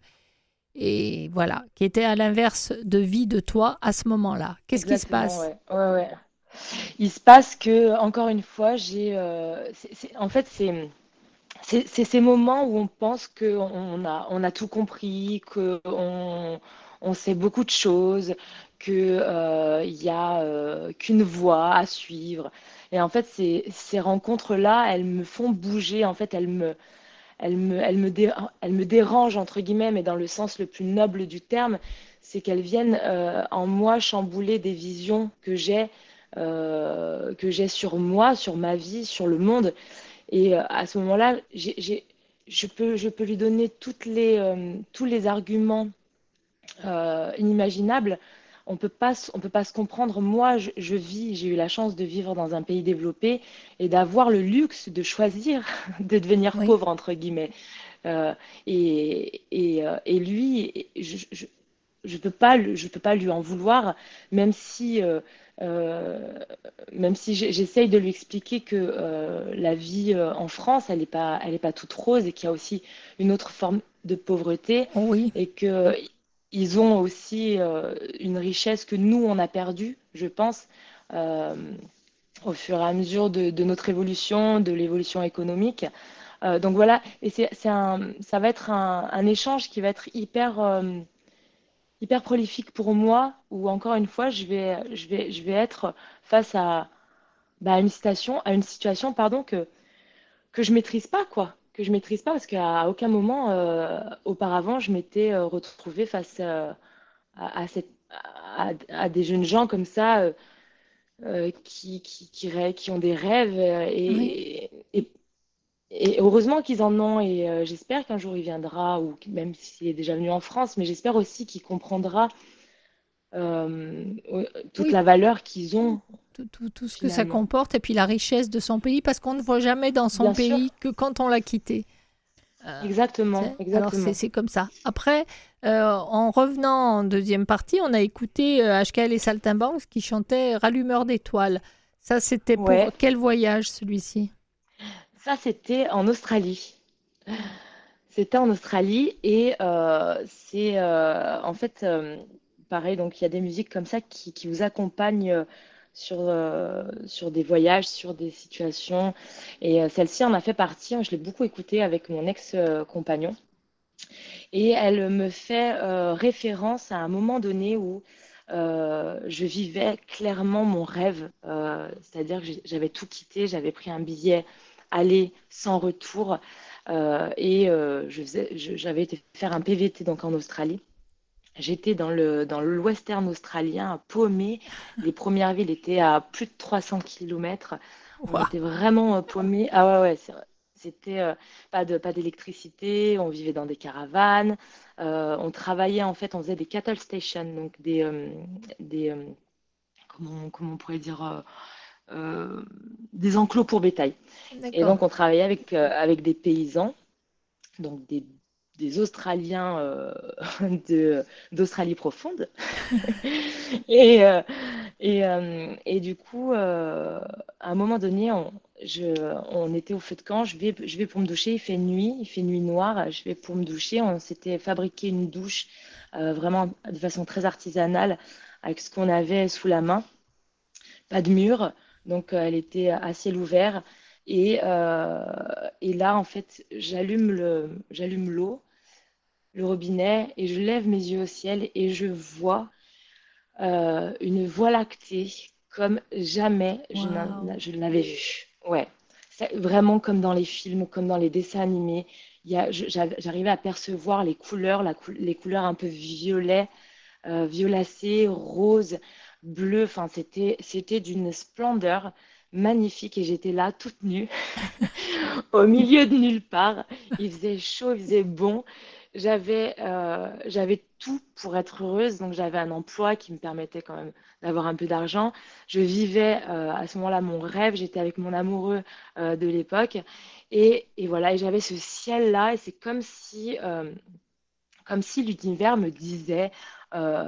et voilà, qui était à l'inverse de vie de toi à ce moment-là. Qu'est-ce qui se Exactement, passe? ouais. Ouais, ouais. Il se passe que, encore une fois, j'ai. euh, c'est- c'est- en fait, c'est. C'est c'est ces moments où on pense qu'on a, on a tout compris, qu'on on sait beaucoup de choses, qu'il n'y a euh, qu'une voie à suivre. Et en fait, ces, ces rencontres-là, elles me font bouger. En fait, elles me, elles me, elles me, dé- elles me dérangent, entre guillemets, mais dans le sens le plus noble du terme, c'est qu'elles viennent euh, en moi chambouler des visions que j'ai euh, que j'ai sur moi, sur ma vie, sur le monde. Et euh, à ce moment-là, j'ai, j'ai- je peux, je peux lui donner toutes les, euh, tous les arguments euh, inimaginables. On peut pas, s- on peut pas se comprendre. Moi, je, je vis, j'ai eu la chance de vivre dans un pays développé et d'avoir le luxe de choisir de devenir Oui. pauvre, entre guillemets. Euh, et, et, euh, et lui, je, je, je peux pas, le- je peux pas lui en vouloir, même si, euh, euh, même si j'ai- j'essaye de lui expliquer que euh, la vie euh, en France, elle n'est pas, elle est pas toute rose et qu'il y a aussi une autre forme de pauvreté Oh oui. et que ils ont aussi euh, une richesse que nous, on a perdue, je pense, euh, au fur et à mesure de, de notre évolution, de l'évolution économique. Euh, donc voilà, et c'est, c'est un, ça va être un, un échange qui va être hyper, euh, hyper prolifique pour moi, où encore une fois, je vais, je vais, je vais être face à, bah, à une situation, à une situation, pardon, que, que je maîtrise pas, quoi. Que je maîtrise pas parce qu'à aucun moment euh, auparavant, je m'étais euh, retrouvée face euh, à, à, cette, à, à des jeunes gens comme ça euh, euh, qui, qui, qui, rê- qui ont des rêves euh, Oui. et, et, et heureusement qu'ils en ont et euh, j'espère qu'un jour il viendra ou que- même s'il est déjà venu en France, mais j'espère aussi qu'il comprendra euh, euh, toute Oui, la valeur qu'ils ont tout, tout- tout ce que ça finalement. comporte et puis la richesse de son pays, parce qu'on ne voit jamais dans son Bien sûr, pays que quand on l'a quitté. Euh, exactement, c'est- alors c'est exactement. c'est comme ça. Après, euh, en revenant en deuxième partie, on a écouté euh, H K L et Saltimbanques qui chantaient Rallumeur d'étoiles. Ça, c'était pour Ouais, quel voyage celui-ci? ça c'était en Australie. C'était en Australie et euh, c'est euh, en fait euh, pareil, donc il y a des musiques comme ça qui, qui vous accompagnent euh, sur, euh, sur des voyages, sur des situations. Et euh, celle-ci en a fait partie, hein, je l'ai beaucoup écoutée avec mon ex-compagnon. Et elle me fait euh, référence à un moment donné où euh, je vivais clairement mon rêve, euh, c'est-à-dire que j'ai- j'avais tout quitté, j'avais pris un billet aller sans retour euh, et euh, je faisais, je- j'avais été faire un P V T donc en Australie. J'étais dans le, dans le western australien, paumé. Les premières villes étaient à plus de trois cents kilomètres. On était vraiment euh, paumés. Ah ouais, ouais, c'est vrai. C'était euh, pas de, pas d'électricité, on vivait dans des caravanes, euh, on travaillait en fait, on faisait des cattle stations, donc des, euh, des euh, comment, comment on pourrait dire, euh, euh, des enclos pour bétail. Et D'accord. donc on travaillait avec, euh, avec des paysans, donc des, des Australiens euh, de, d'Australie profonde. Et, euh, et, euh, et du coup, euh, à un moment donné, on, je, on était au feu de camp, je vais, je vais pour me doucher, il fait nuit, il fait nuit noire, je vais pour me doucher. On s'était fabriqué une douche euh, vraiment de façon très artisanale avec ce qu'on avait sous la main, pas de mur, donc euh, elle était à ciel ouvert. Et, euh, et là, en fait, j'allume le, j'allume l'eau, le robinet, et je lève mes yeux au ciel et je vois euh, une voie lactée comme jamais je, n'en- Waouh. je ne l'avais vue. Ouais, c'est vraiment comme dans les films, comme dans les dessins animés. Il y a, je- j'av- j'arrivais à percevoir les couleurs, la cou- les couleurs un peu violet, euh, violacé, rose, bleu. Enfin, c'était, c'était d'une splendeur magnifique et j'étais là toute nue au milieu de nulle part. Il faisait chaud, il faisait bon. J'avais euh, j'avais tout pour être heureuse. Donc, j'avais un emploi qui me permettait quand même d'avoir un peu d'argent. Je vivais euh, à ce moment-là mon rêve. J'étais avec mon amoureux euh, de l'époque. Et, et voilà, et j'avais ce ciel-là. Et c'est comme si, euh, comme si l'univers me disait, euh,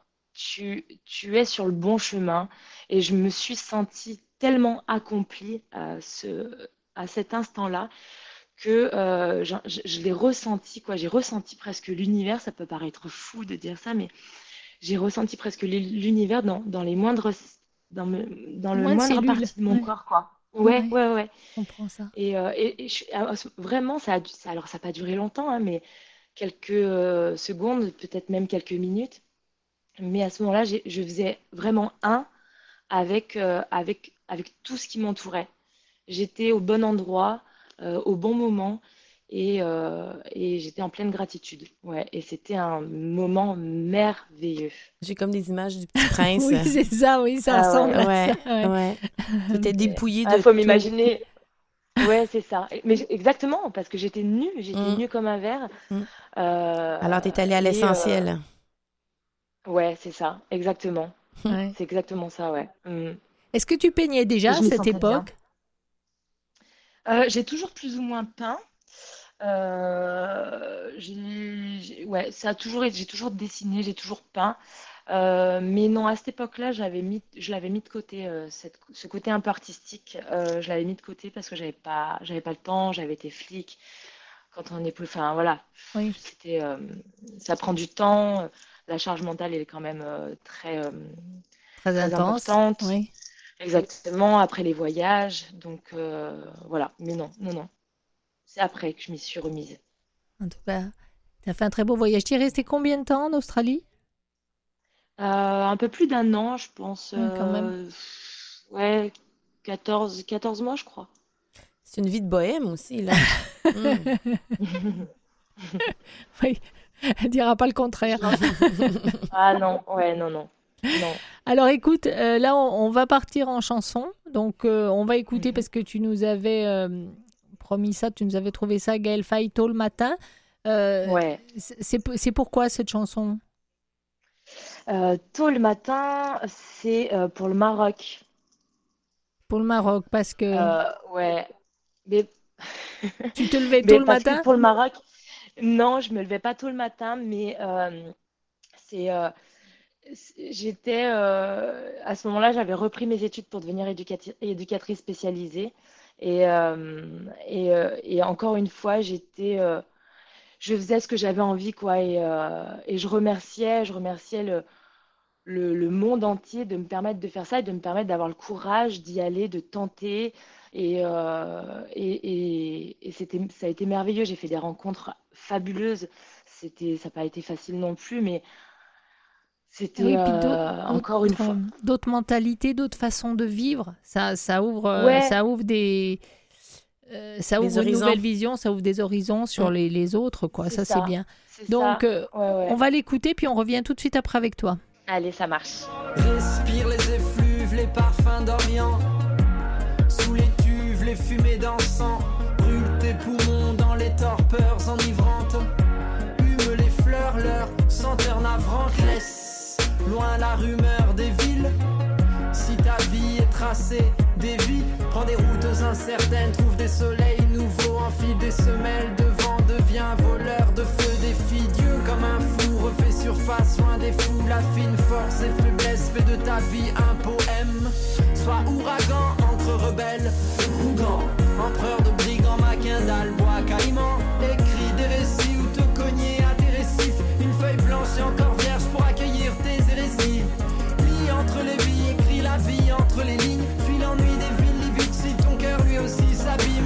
tu, tu es sur le bon chemin. Et je me suis sentie tellement accomplie à ce, à cet instant-là que euh, je, je- je l'ai ressenti, quoi. J'ai ressenti presque l'univers. Ça peut paraître fou de dire ça, mais j'ai ressenti presque l'univers dans, dans les moindres, dans, me- dans le Moins de moindre cellules. partie de mon Ouais, corps, quoi. Ouais, ouais, ouais, ouais. je comprends ça. Et, euh, et- et je- alors, vraiment, ça a, dû- ça, alors ça n'a pas duré longtemps, hein, mais quelques euh, secondes, peut-être même quelques minutes. Mais à ce moment-là, j'ai- je faisais vraiment un avec, euh, avec, avec tout ce qui m'entourait. J'étais au bon endroit, euh, au bon moment, et, euh, et j'étais en pleine gratitude. Ouais, et c'était un moment merveilleux. J'ai comme des images du Petit Prince. Oui, c'est ça, oui, ça Ah ressemble ouais. à Ouais, ça. Ouais. ouais. J'étais dépouillée Il de faut tout. m'imaginer. Ouais, c'est ça. Mais j- exactement, parce que j'étais nue, j'étais Mm, nue comme un verre. mm. Euh, Alors, t'es allée à et euh, l'essentiel. ouais, c'est ça, exactement. Ouais. C'est exactement ça, ouais. Mm. Est-ce que tu peignais déjà Et à je m'y cette sentais bien. époque? Euh, j'ai toujours plus ou moins peint. Euh, j'ai, j'ai- ouais, ça a toujours été- j'ai toujours dessiné, j'ai toujours peint. Euh, mais non, à cette époque-là, j'avais mis, je l'avais mis de côté, euh, cette- ce côté un peu artistique. Euh, je l'avais mis de côté parce que j'avais pas, j'avais pas le temps, j'avais été flic. Quand on est plus, enfin voilà, Oui, c'était, euh, ça prend du temps. La charge mentale elle est quand même euh, très, euh, très très intense. importante. Oui. Exactement, après les voyages. Donc euh, voilà, mais non, non, non. C'est après que je m'y suis remise. En tout cas, tu as fait un très beau voyage. Tu es resté combien de temps en Australie? Euh, un peu plus d'un an, je pense. Oui, quand même. euh, ouais, quatorze, quatorze mois, je crois. C'est une vie de bohème aussi, là. Mm. Oui, elle dira pas le contraire. Ah non, ouais, non, non. Non. Alors écoute, euh, là on, on va partir en chanson. Donc euh, on va écouter Mhm. parce que tu nous avais euh, promis ça, tu nous avais trouvé ça, Gaël Faye, tôt le matin. Euh, Ouais. c'est c'est pourquoi cette chanson? Euh, tôt le matin, c'est euh, pour le Maroc. Pour le Maroc, parce que Euh, ouais. Mais, tu te levais tôt mais le parce que matin? pour le Maroc, non, je me levais pas tôt le matin, mais euh, c'est, euh, c'est- j'étais euh, à ce moment-là, j'avais repris mes études pour devenir éducati- éducatrice spécialisée. Et, euh, et, euh, et encore une fois, j'étais, euh, je faisais ce que j'avais envie, quoi. Et, euh, et je remerciais, je remerciais le, le, le monde entier de me permettre de faire ça et de me permettre d'avoir le courage d'y aller, de tenter. Et, euh, et, et, et c'était, ça a été merveilleux. J'ai fait des rencontres fabuleuses. C'était, ça n'a pas été facile non plus, mais c'était Oui, puis d'au- euh, d'autres encore une fois. euh, d'autres mentalités, d'autres façons de vivre. Ça, ça ouvre, euh, Ouais, ça ouvre des, euh, ça Des ouvre une horizons. nouvelle vision, ça ouvre des horizons sur Mm. les, les autres, quoi. c'est Ça, c'est ça. bien. C'est Donc, ça. euh, Ouais, on ouais. va l'écouter, puis on revient tout de suite après avec toi. Allez, ça marche. Respire les effluves, les parfums d'Orient. Sous les fumée d'encens brûle tes poumons dans les torpeurs enivrantes. Hume les fleurs, leur senteur navrante. Laisse loin la rumeur des villes. Si ta vie est tracée, dévie, prends des routes incertaines, trouve des soleils nouveaux, enfile des semelles de vent, deviens voleur de feu, défie Dieu comme un fou, refais surface, loin des fous, la fine force et faiblesse, fais de ta vie un poème. Sois ouragan entre rebelles, Rougan, empereur de brigands, Maquindal, bois caïman, écris des récits ou te cogner à tes récifs, une feuille blanche et encore vierge pour accueillir tes hérésies. Lis entre les billes, écris la vie entre les lignes, fuis l'ennui des villes livides si ton cœur lui aussi s'abîme.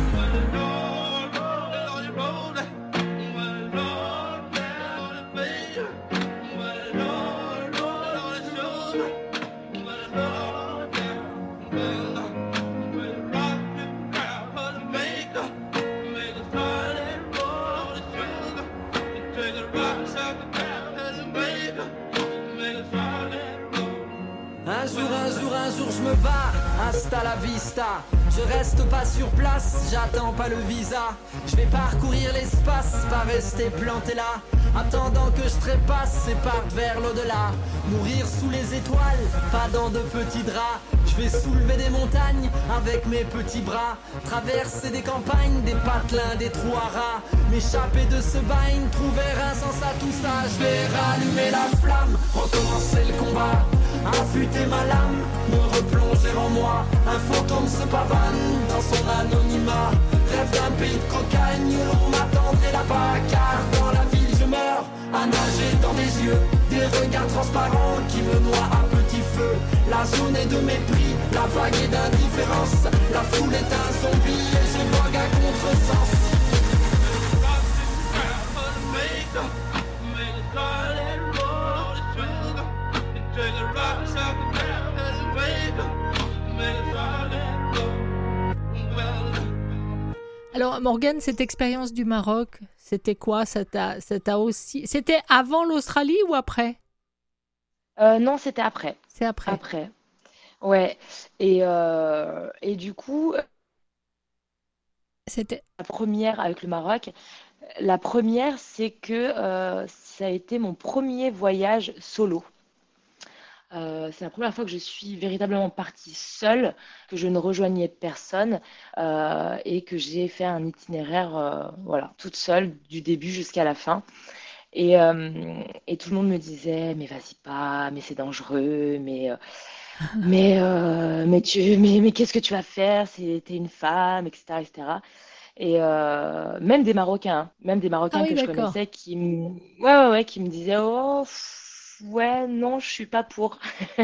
Un jour, un jour, un jour je me bats, hasta la vista. Je reste pas sur place, j'attends pas le visa. Je vais parcourir l'espace, pas rester planté là. Attendant que je trépasse et parte vers l'au-delà. Mourir sous les étoiles, pas dans de petits draps. Je vais soulever des montagnes avec mes petits bras. Traverser des campagnes, des patelins, des trous à rats. M'échapper de ce bagne, trouver un sens à tout ça. Je vais rallumer la flamme, recommencer le combat. Affûter ma lame, me replonger en moi. Un fantôme se pavane dans son anonymat. Rêve d'un pays de cocagne où l'on m'attendrait là-bas. Car dans la ville je meurs, à nager dans des yeux. Des regards transparents qui me noient à petit feu. La zone est de mépris, la vague est d'indifférence. La foule est un zombie et je vogue à contresens. Alors Morgane, cette expérience du Maroc, c'était quoi? Ça t'a, ça t'a aussi... C'était avant l'Australie ou après? Euh, non, c'était après. C'est après. Après. Ouais. Et, euh, et du coup, C'était... la première avec le Maroc, la première, c'est que euh, ça a été mon premier voyage solo. Euh, c'est la première fois que je suis véritablement partie seule, que je ne rejoignais personne euh, et que j'ai fait un itinéraire, euh, voilà, toute seule du début jusqu'à la fin. Et, euh, et tout le monde me disait, mais vas-y pas, mais c'est dangereux, mais euh, mais euh, mais tu, mais, mais qu'est-ce que tu vas faire? C'est, t'es une femme, et cetera, et cetera. Et euh, même des Marocains, hein, même des Ah Marocains oui, que je d'accord. connaissais qui, me- ouais, ouais, ouais, qui me disaient, oh, pff, ouais, non, je suis pas pour.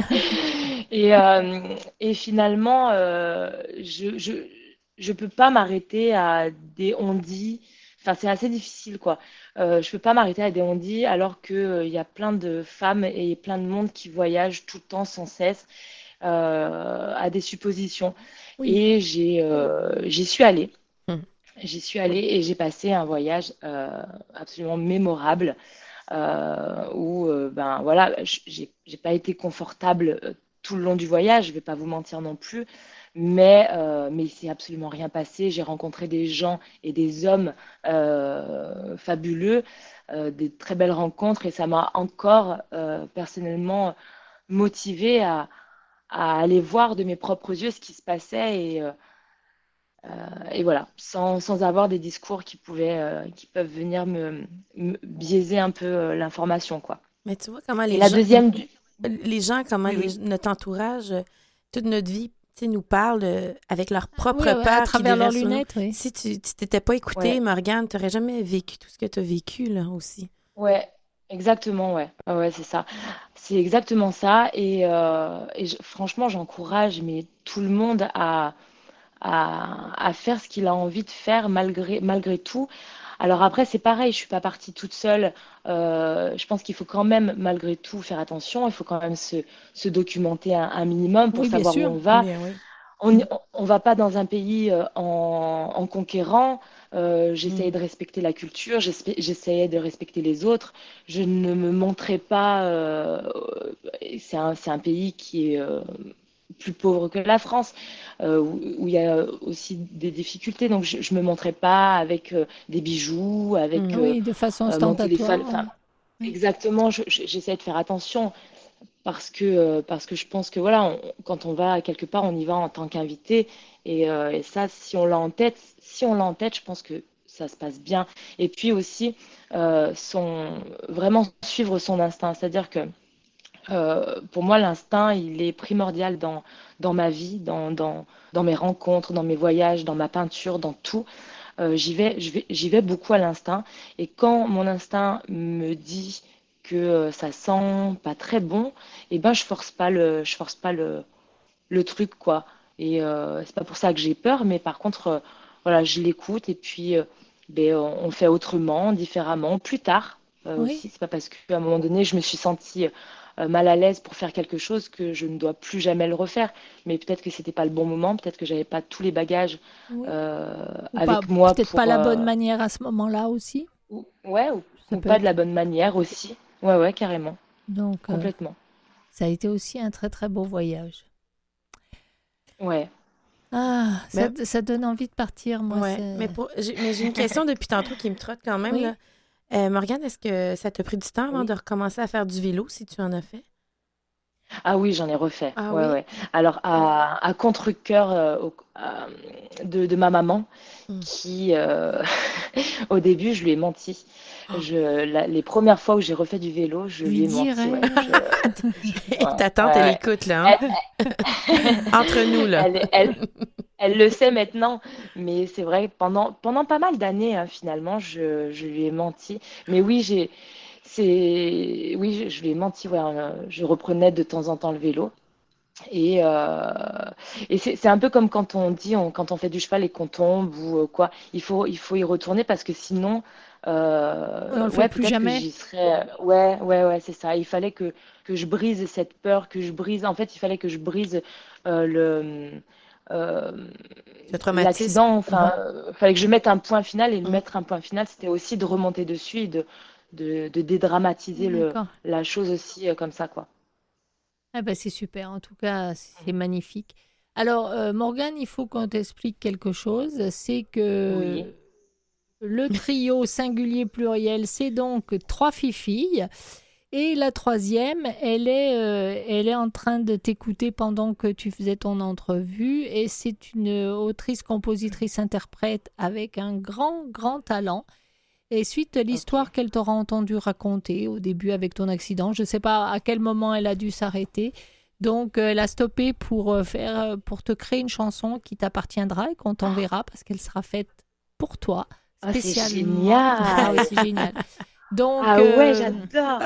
Et, euh, et finalement, euh, je, je, je peux pas m'arrêter à des on-dit. Enfin, c'est assez difficile, quoi. Euh, je peux pas m'arrêter à des on-dit alors que, euh, il y a plein de femmes et plein de monde qui voyagent tout le temps, sans cesse, euh, à des suppositions. Oui. Et j'ai, euh, j'y suis allée. Hmm. J'y suis allée et j'ai passé un voyage euh, absolument mémorable euh, où euh, ben voilà, j- j'ai j'ai pas été confortable euh, tout le long du voyage, je vais pas vous mentir non plus, mais euh, mais il s'est absolument rien passé. J'ai rencontré des gens et des hommes euh, fabuleux, euh, des très belles rencontres et ça m'a encore euh, personnellement motivée à à aller voir de mes propres yeux ce qui se passait et euh, et voilà, sans, sans avoir des discours qui pouvaient, euh, qui peuvent venir me, me biaiser un peu euh, l'information, quoi. Mais tu vois comment Et les la gens, deuxième du... les gens, comment Oui, les, oui. notre entourage, euh, toute notre vie, tu sais, nous parlent euh, avec leur propre Oui, ouais, à peur qui travers leurs déverse sur nous. lunettes, oui. Si tu tu t'étais pas écouté, Ouais, Morgane, tu n'aurais jamais vécu tout ce que tu as vécu, là, aussi. ouais, exactement, ouais. Ouais, ouais, c'est ça. C'est exactement ça. Et, euh, et je- franchement, j'encourage mais tout le monde à, à, à faire ce qu'il a envie de faire malgré, malgré tout. Alors après, c'est pareil, je suis pas partie toute seule. Euh, je pense qu'il faut quand même, malgré tout, faire attention. Il faut quand même se, se documenter un, un minimum pour Oui, bien savoir où sûr. on va. Bien oui. On on va pas dans un pays euh, en, en conquérant. Euh, j'essayais Mm. de respecter la culture, j'essayais j'essayais de respecter les autres. Je ne me montrais pas. Euh, c'est un, c'est un pays qui est, euh, plus pauvre que la France, euh, où, où il y a aussi des difficultés. Donc, je, je me montrais pas avec euh, des bijoux, avec Mhm. euh, Oui, de façon euh, mon téléphone. ostentatoire. Enfin, Oui. exactement. je- je- j'essaie de faire attention parce que euh, parce que je pense que voilà, on- quand on va quelque part, on y va en tant qu'invité. Et, euh, et ça, si on l'a en tête, si on l'a en tête, je pense que ça se passe bien. Et puis aussi, euh, son, vraiment suivre son instinct. C'est-à-dire que euh, pour moi, l'instinct, il est primordial dans, dans ma vie, dans, dans, dans mes rencontres, dans mes voyages, dans ma peinture, dans tout. Euh, j'y vais, je vais, j'y vais beaucoup à l'instinct. Et quand mon instinct me dit que euh, ça sent pas très bon, eh ben, je force pas le, je force pas le, le truc, quoi. Et euh, c'est pas pour ça que j'ai peur, mais par contre, euh, voilà, je l'écoute et puis euh, ben, on on fait autrement, différemment, plus tard euh, Oui. aussi. C'est pas parce qu'à un moment donné, je me suis sentie euh, mal à l'aise pour faire quelque chose que je ne dois plus jamais le refaire. Mais peut-être que c'était pas le bon moment, peut-être que j'avais pas tous les bagages Oui. euh, Ou pas, avec moi peut-être pas pour, la bonne euh, manière à ce moment-là aussi. ou- ouais, ou, Ça ou peut pas de être. la bonne manière aussi. Ouais, ouais, carrément, Donc, euh, complètement. ça a été aussi un très très beau voyage. Ouais. Ah, ça, Ben, ça donne envie de partir, moi. ouais. C'est... Mais, pour, j'ai, mais j'ai une question depuis tantôt qui me trotte quand même. Oui. Là. Euh, Morgane, est-ce que ça t'a pris du temps avant Oui. de recommencer à faire du vélo, si tu en as fait? Ah oui, j'en ai refait. Ah Ouais, oui? ouais. Alors, à, à contre-cœur euh, au- à- de, de ma maman, Mm. qui, euh, au début, je lui ai menti. Oh. Je, la- les premières fois où j'ai refait du vélo, je Lui lui ai menti. Ouais. direct. Je- Et ouais, ta tante, ouais, elle ouais. écoute, là. Hein? Entre nous, là. Elle, elle, elle le sait maintenant, mais c'est vrai, pendant, pendant pas mal d'années, hein, finalement, je, je lui ai menti. Mais oui, j'ai, c'est, oui, je, je lui ai menti. Ouais, euh, je reprenais de temps en temps le vélo. Et, euh, et c'est c'est un peu comme quand on dit, on- quand on fait du cheval et qu'on tombe ou euh, quoi, il faut, il faut y retourner parce que sinon, Ouais, on euh, le fait ouais, plus peut-être que jamais. j'y serais. Ouais, ouais, ouais, c'est ça. Il fallait que, que je brise cette peur, que je brise. En fait, il fallait que je brise euh, le, euh, Le traumatisme. l'accident. Mhm. Enfin, il fallait que je mette un point final et Mm. mettre un point final, c'était aussi de remonter dessus et de, de, de dédramatiser le, D'accord. la chose aussi euh, comme ça, quoi. Ah ben, c'est super. En tout cas, c'est magnifique. Alors, euh, Morgane, il faut qu'on t'explique quelque chose. C'est Oui. que le trio singulier pluriel, c'est donc trois filles. Et la troisième, elle est, euh, elle est en train de t'écouter pendant que tu faisais ton entrevue. Et c'est une autrice, compositrice, interprète avec un grand, grand talent. Et suite à l'histoire Ok. qu'elle t'aura entendu raconter au début avec ton accident, je ne sais pas à quel moment elle a dû s'arrêter. Donc, euh, elle a stoppé pour, euh, faire, euh, pour te créer une chanson qui t'appartiendra et qu'on t'enverra parce qu'elle sera faite pour toi, Ah, c'est spécialement. Ah oui, génial! c'est génial. Donc, Ah ouais, euh, j'adore!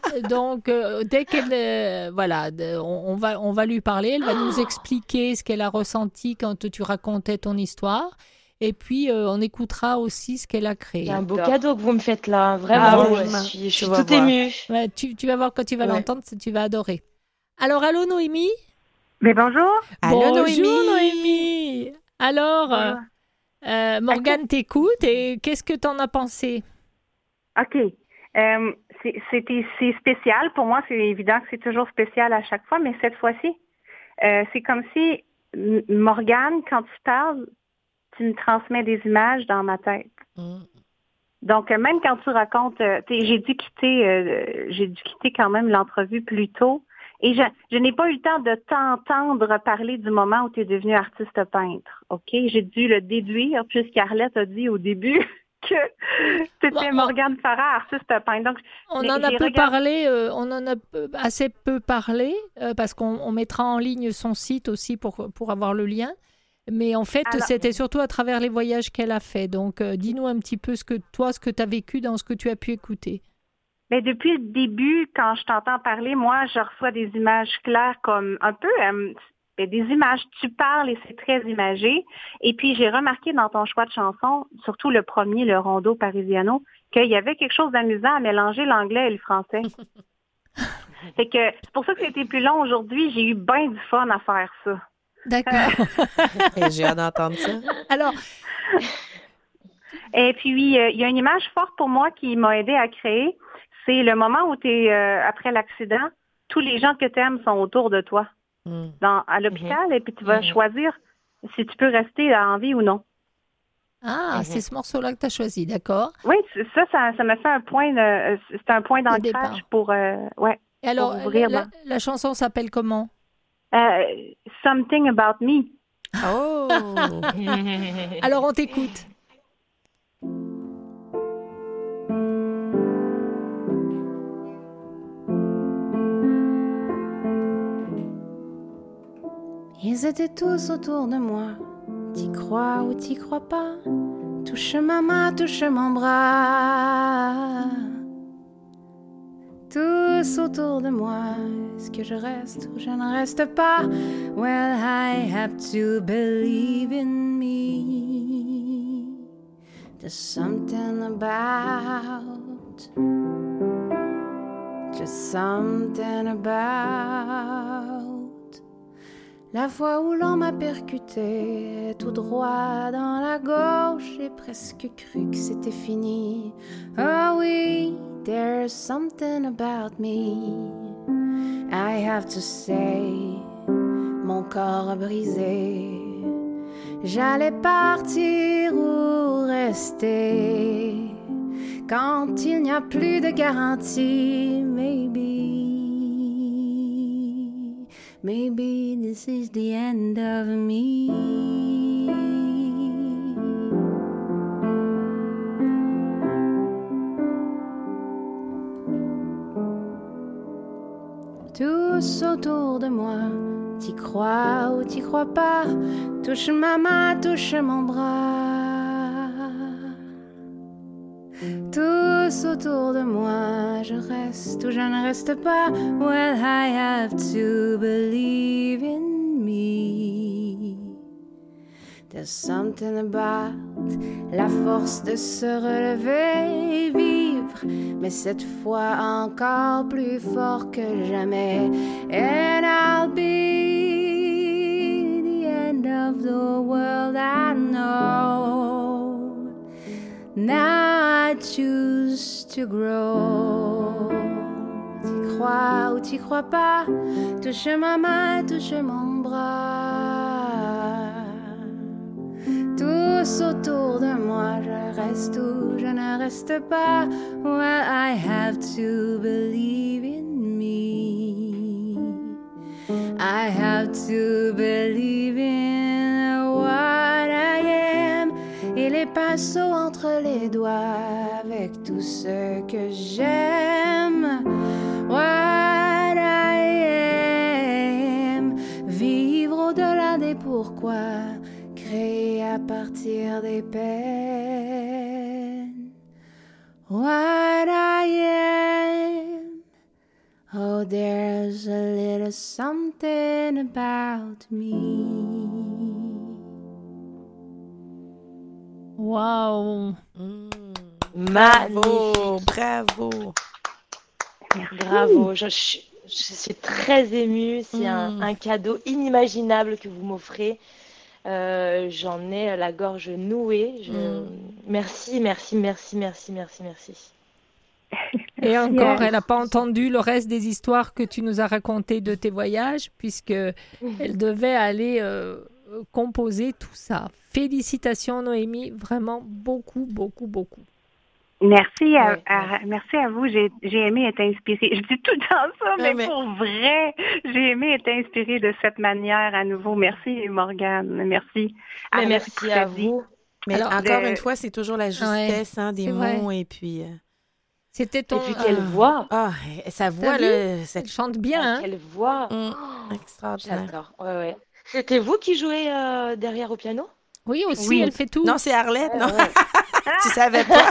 donc euh, dès qu'elle, euh, voilà, de- on, on va, on va lui parler, elle va nous expliquer ce qu'elle a ressenti quand tu racontais ton histoire. Et puis, euh, on écoutera aussi ce qu'elle a C'est créé. un beau J'adore. cadeau que vous me faites là, Ah vraiment, oui. je Vraiment. suis, je Tu suis vas toute voir. émue. Ouais, tu, tu vas voir quand tu vas Ouais. l'entendre, c'est- tu vas adorer. Alors, allô Noémie? Mais bonjour. Allô, Bonjour Noémie! Noémie. Alors, euh, Bonjour. euh, Morgane t'écoute et qu'est-ce que t'en as pensé? OK. Euh, c'est- c'était c'est spécial. Pour moi, c'est évident que c'est toujours spécial à chaque fois, mais cette fois-ci, euh, c'est comme si, M- Morgane, quand tu parles, tu me transmets des images dans ma tête. Mm. Donc, euh, même quand tu racontes, euh, t'sais, j'ai dû quitter, euh, j'ai dû quitter quand même l'entrevue plus tôt. Et je, je n'ai pas eu le temps de t'entendre parler du moment où tu es devenue artiste peintre. OK? J'ai dû le déduire puisqu'Arlette a dit au début que c'était Bon, on- Morgane Farah, artiste peintre. Donc, On mais en a j'ai peu regardé- parlé, euh, on en a peu- assez peu parlé euh, parce qu'on on mettra en ligne son site aussi pour, pour avoir le lien. Mais en fait, Alors- c'était surtout à travers les voyages qu'elle a fait. Donc, euh, dis-nous un petit peu ce que toi, ce que tu as vécu dans ce que tu as pu écouter. Mais depuis le début, quand je t'entends parler, moi, je reçois des images claires comme un peu euh, des images. Tu parles et c'est très imagé. Et puis, j'ai remarqué dans ton choix de chanson, surtout le premier, le Rondo Parisiano, qu'il y avait quelque chose d'amusant à mélanger l'anglais et le français. Fait que c'est pour ça que c'était plus long aujourd'hui. J'ai eu bien du fun à faire ça. D'accord. Et j'ai hâte d'entendre ça. Alors, Et puis, euh, il y a une image forte pour moi qui m'a aidé à créer. C'est le moment où tu es, après l'accident, tous les gens que tu aimes sont autour de toi. Mm. dans, à l'hôpital et puis tu vas Mhm. choisir si tu peux rester en vie ou non. Ah, Mhm. c'est ce morceau-là que tu as choisi, d'accord. Oui, c- ça, ça, ça me fait un point, de- euh, c'est un point départ. d'ancrage pour, euh, ouais, Et alors, pour ouvrir. la, dans- la chanson s'appelle comment? Euh, Something About Me. Oh! Alors, on t'écoute. Ils étaient tous autour de moi. T'y crois ou t'y crois pas? Touche ma main, touche mon bras. Tous autour de moi. Est-ce que je reste ou je ne reste pas? Well, I have to believe in me. There's something about. Just something about. La fois où l'on m'a percuté tout droit dans la gauche, j'ai presque cru que c'était fini. Oh oui, there's something about me. I have to say, mon corps brisé. J'allais partir ou rester. Quand il n'y a plus de garantie, maybe. Maybe this is the end of me. Tous autour de moi, t'y crois ou t'y crois pas, touche ma main, touche mon bras. Tous autour de moi, je reste ou je ne reste pas. Well, I have to believe in me. There's something about la force de se relever et vivre, mais cette fois encore plus fort que jamais. And I'll be the end of the world, I know. Now I choose to grow. T'y crois ou t'y crois pas, touche ma main, touche mon bras. Tous autour de moi, je reste ou je ne reste pas. Well, I have to believe in me. I have to believe in what I am. Et les pinceaux entre les doigts avec tout ce que j'aime. What I am. Vivre au-delà des pourquoi. Créer à partir des peines. What I am. Oh, there's a little something about me. Waouh! Mm. Magnifique. Bravo, bravo. Bravo. Je, je- je suis très émue. C'est un, Mm. un cadeau inimaginable que vous m'offrez. Euh, j'en ai la gorge nouée. Je... Mm. Merci, merci, merci, merci, merci, merci. Et encore, Yes. elle n'a pas entendu le reste des histoires que tu nous as racontées de tes voyages, puisque elle devait aller euh, composer tout ça. Félicitations, Noémie, vraiment beaucoup, beaucoup, beaucoup. Merci à, Ouais, à- merci à vous. J'ai, j'ai aimé être inspirée. Je dis tout le temps ça, mais, mais- pour vrai, j'ai aimé être inspirée de cette manière à nouveau. Merci, Morgane. Merci. Mais Arlette merci à Courtady. vous. Mais Alors, encore de- une fois, c'est toujours la justesse hein, des c'est vrai. mots et puis... euh, C'était ton... Et puis quelle Ah, voix. Ah, sa T'as voix, vu? là, Elle cette... chante bien, hein? Quelle voix. Mm, Oh, extraordinaire. j'adore. Ouais, ouais. C'était vous qui jouez euh, derrière au piano? Oui, aussi, Oui. elle fait tout. Non, c'est Arlette, Ouais, non? ouais. Tu savais pas?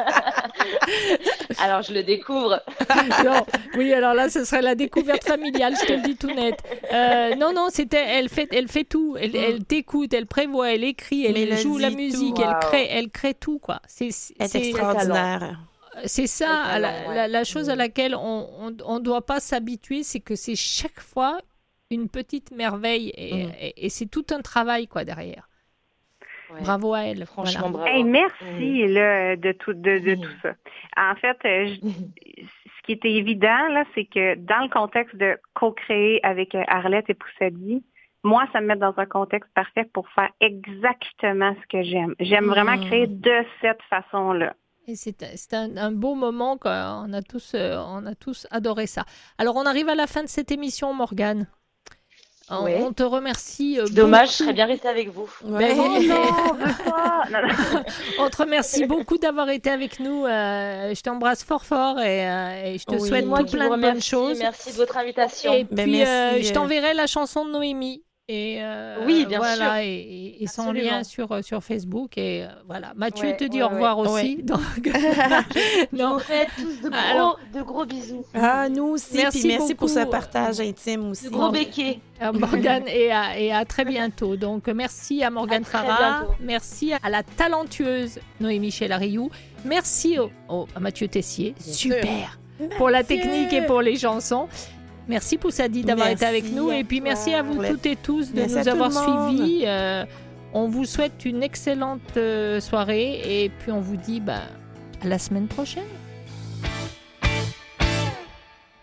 Alors je le découvre. Non, oui, alors là, ce serait la découverte familiale, je te le dis tout net. Euh, non, non, c'était, elle fait, elle fait tout. Elle, elle t'écoute, elle prévoit, elle écrit, elle Mélodie, joue la tout. musique, elle Wow. crée, elle crée tout, quoi. C'est, Elle est c'est, extraordinaire. c'est ça, Le talent, la, ouais. la- la chose à laquelle on, on, on doit pas s'habituer, c'est que c'est chaque fois une petite merveille et, Mm. et- et c'est tout un travail, quoi, derrière. Ouais. Bravo à elle. Franchement, voilà. bravo. Hey, merci là, de tout de, de Mm. tout ça. En fait, euh, je- ce qui était évident, là, c'est que dans le contexte de co-créer avec Arlette et Poussadi, moi, ça me met dans un contexte parfait pour faire exactement ce que j'aime. J'aime vraiment Mmh. créer de cette façon-là. Et c'est, c'est un, un beau moment, quoi. On a tous, euh, on a tous adoré ça. Alors, on arrive à la fin de cette émission, Morgane. On, Ouais. on te remercie. euh, Dommage, je beaucoup. serais bien restée avec vous. Ben, Oh non, veux pas! Non, non. on te remercie beaucoup d'avoir été avec nous. euh, je t'embrasse fort fort et, euh, et je te Oui. souhaite Moi tout qui plein vous de bonnes remercie. choses. Merci de votre invitation. Et Ben, puis, merci, euh, je euh. t'enverrai la chanson de Noémie. Et euh, Oui, bien voilà, sûr. Et, et- et son Absolument. lien sur, euh, sur Facebook. Et euh, voilà. Mathieu Ouais, te dit ouais, au revoir ouais. aussi. Ouais. Donc, Je non. vous fais tous de gros, Alors- de gros bisous. Ah, nous aussi. Merci Puis merci pour ce beaucoup. partage intime aussi. De gros béquets. à Morgane et à, et à très bientôt. Donc, merci à Morgane À très Farah. bientôt. Merci à la talentueuse Noémie Chelariou. Merci au, au- à Mathieu Tessier. Super. Pour la technique et pour les chansons. Merci Poussadi d'avoir été avec Merci nous. à Et puis, toi, merci à vous Arlette. toutes et tous de Merci nous à tout avoir le monde. suivis. Euh, on vous souhaite une excellente euh, soirée. Et puis, on vous dit bah, à la semaine prochaine.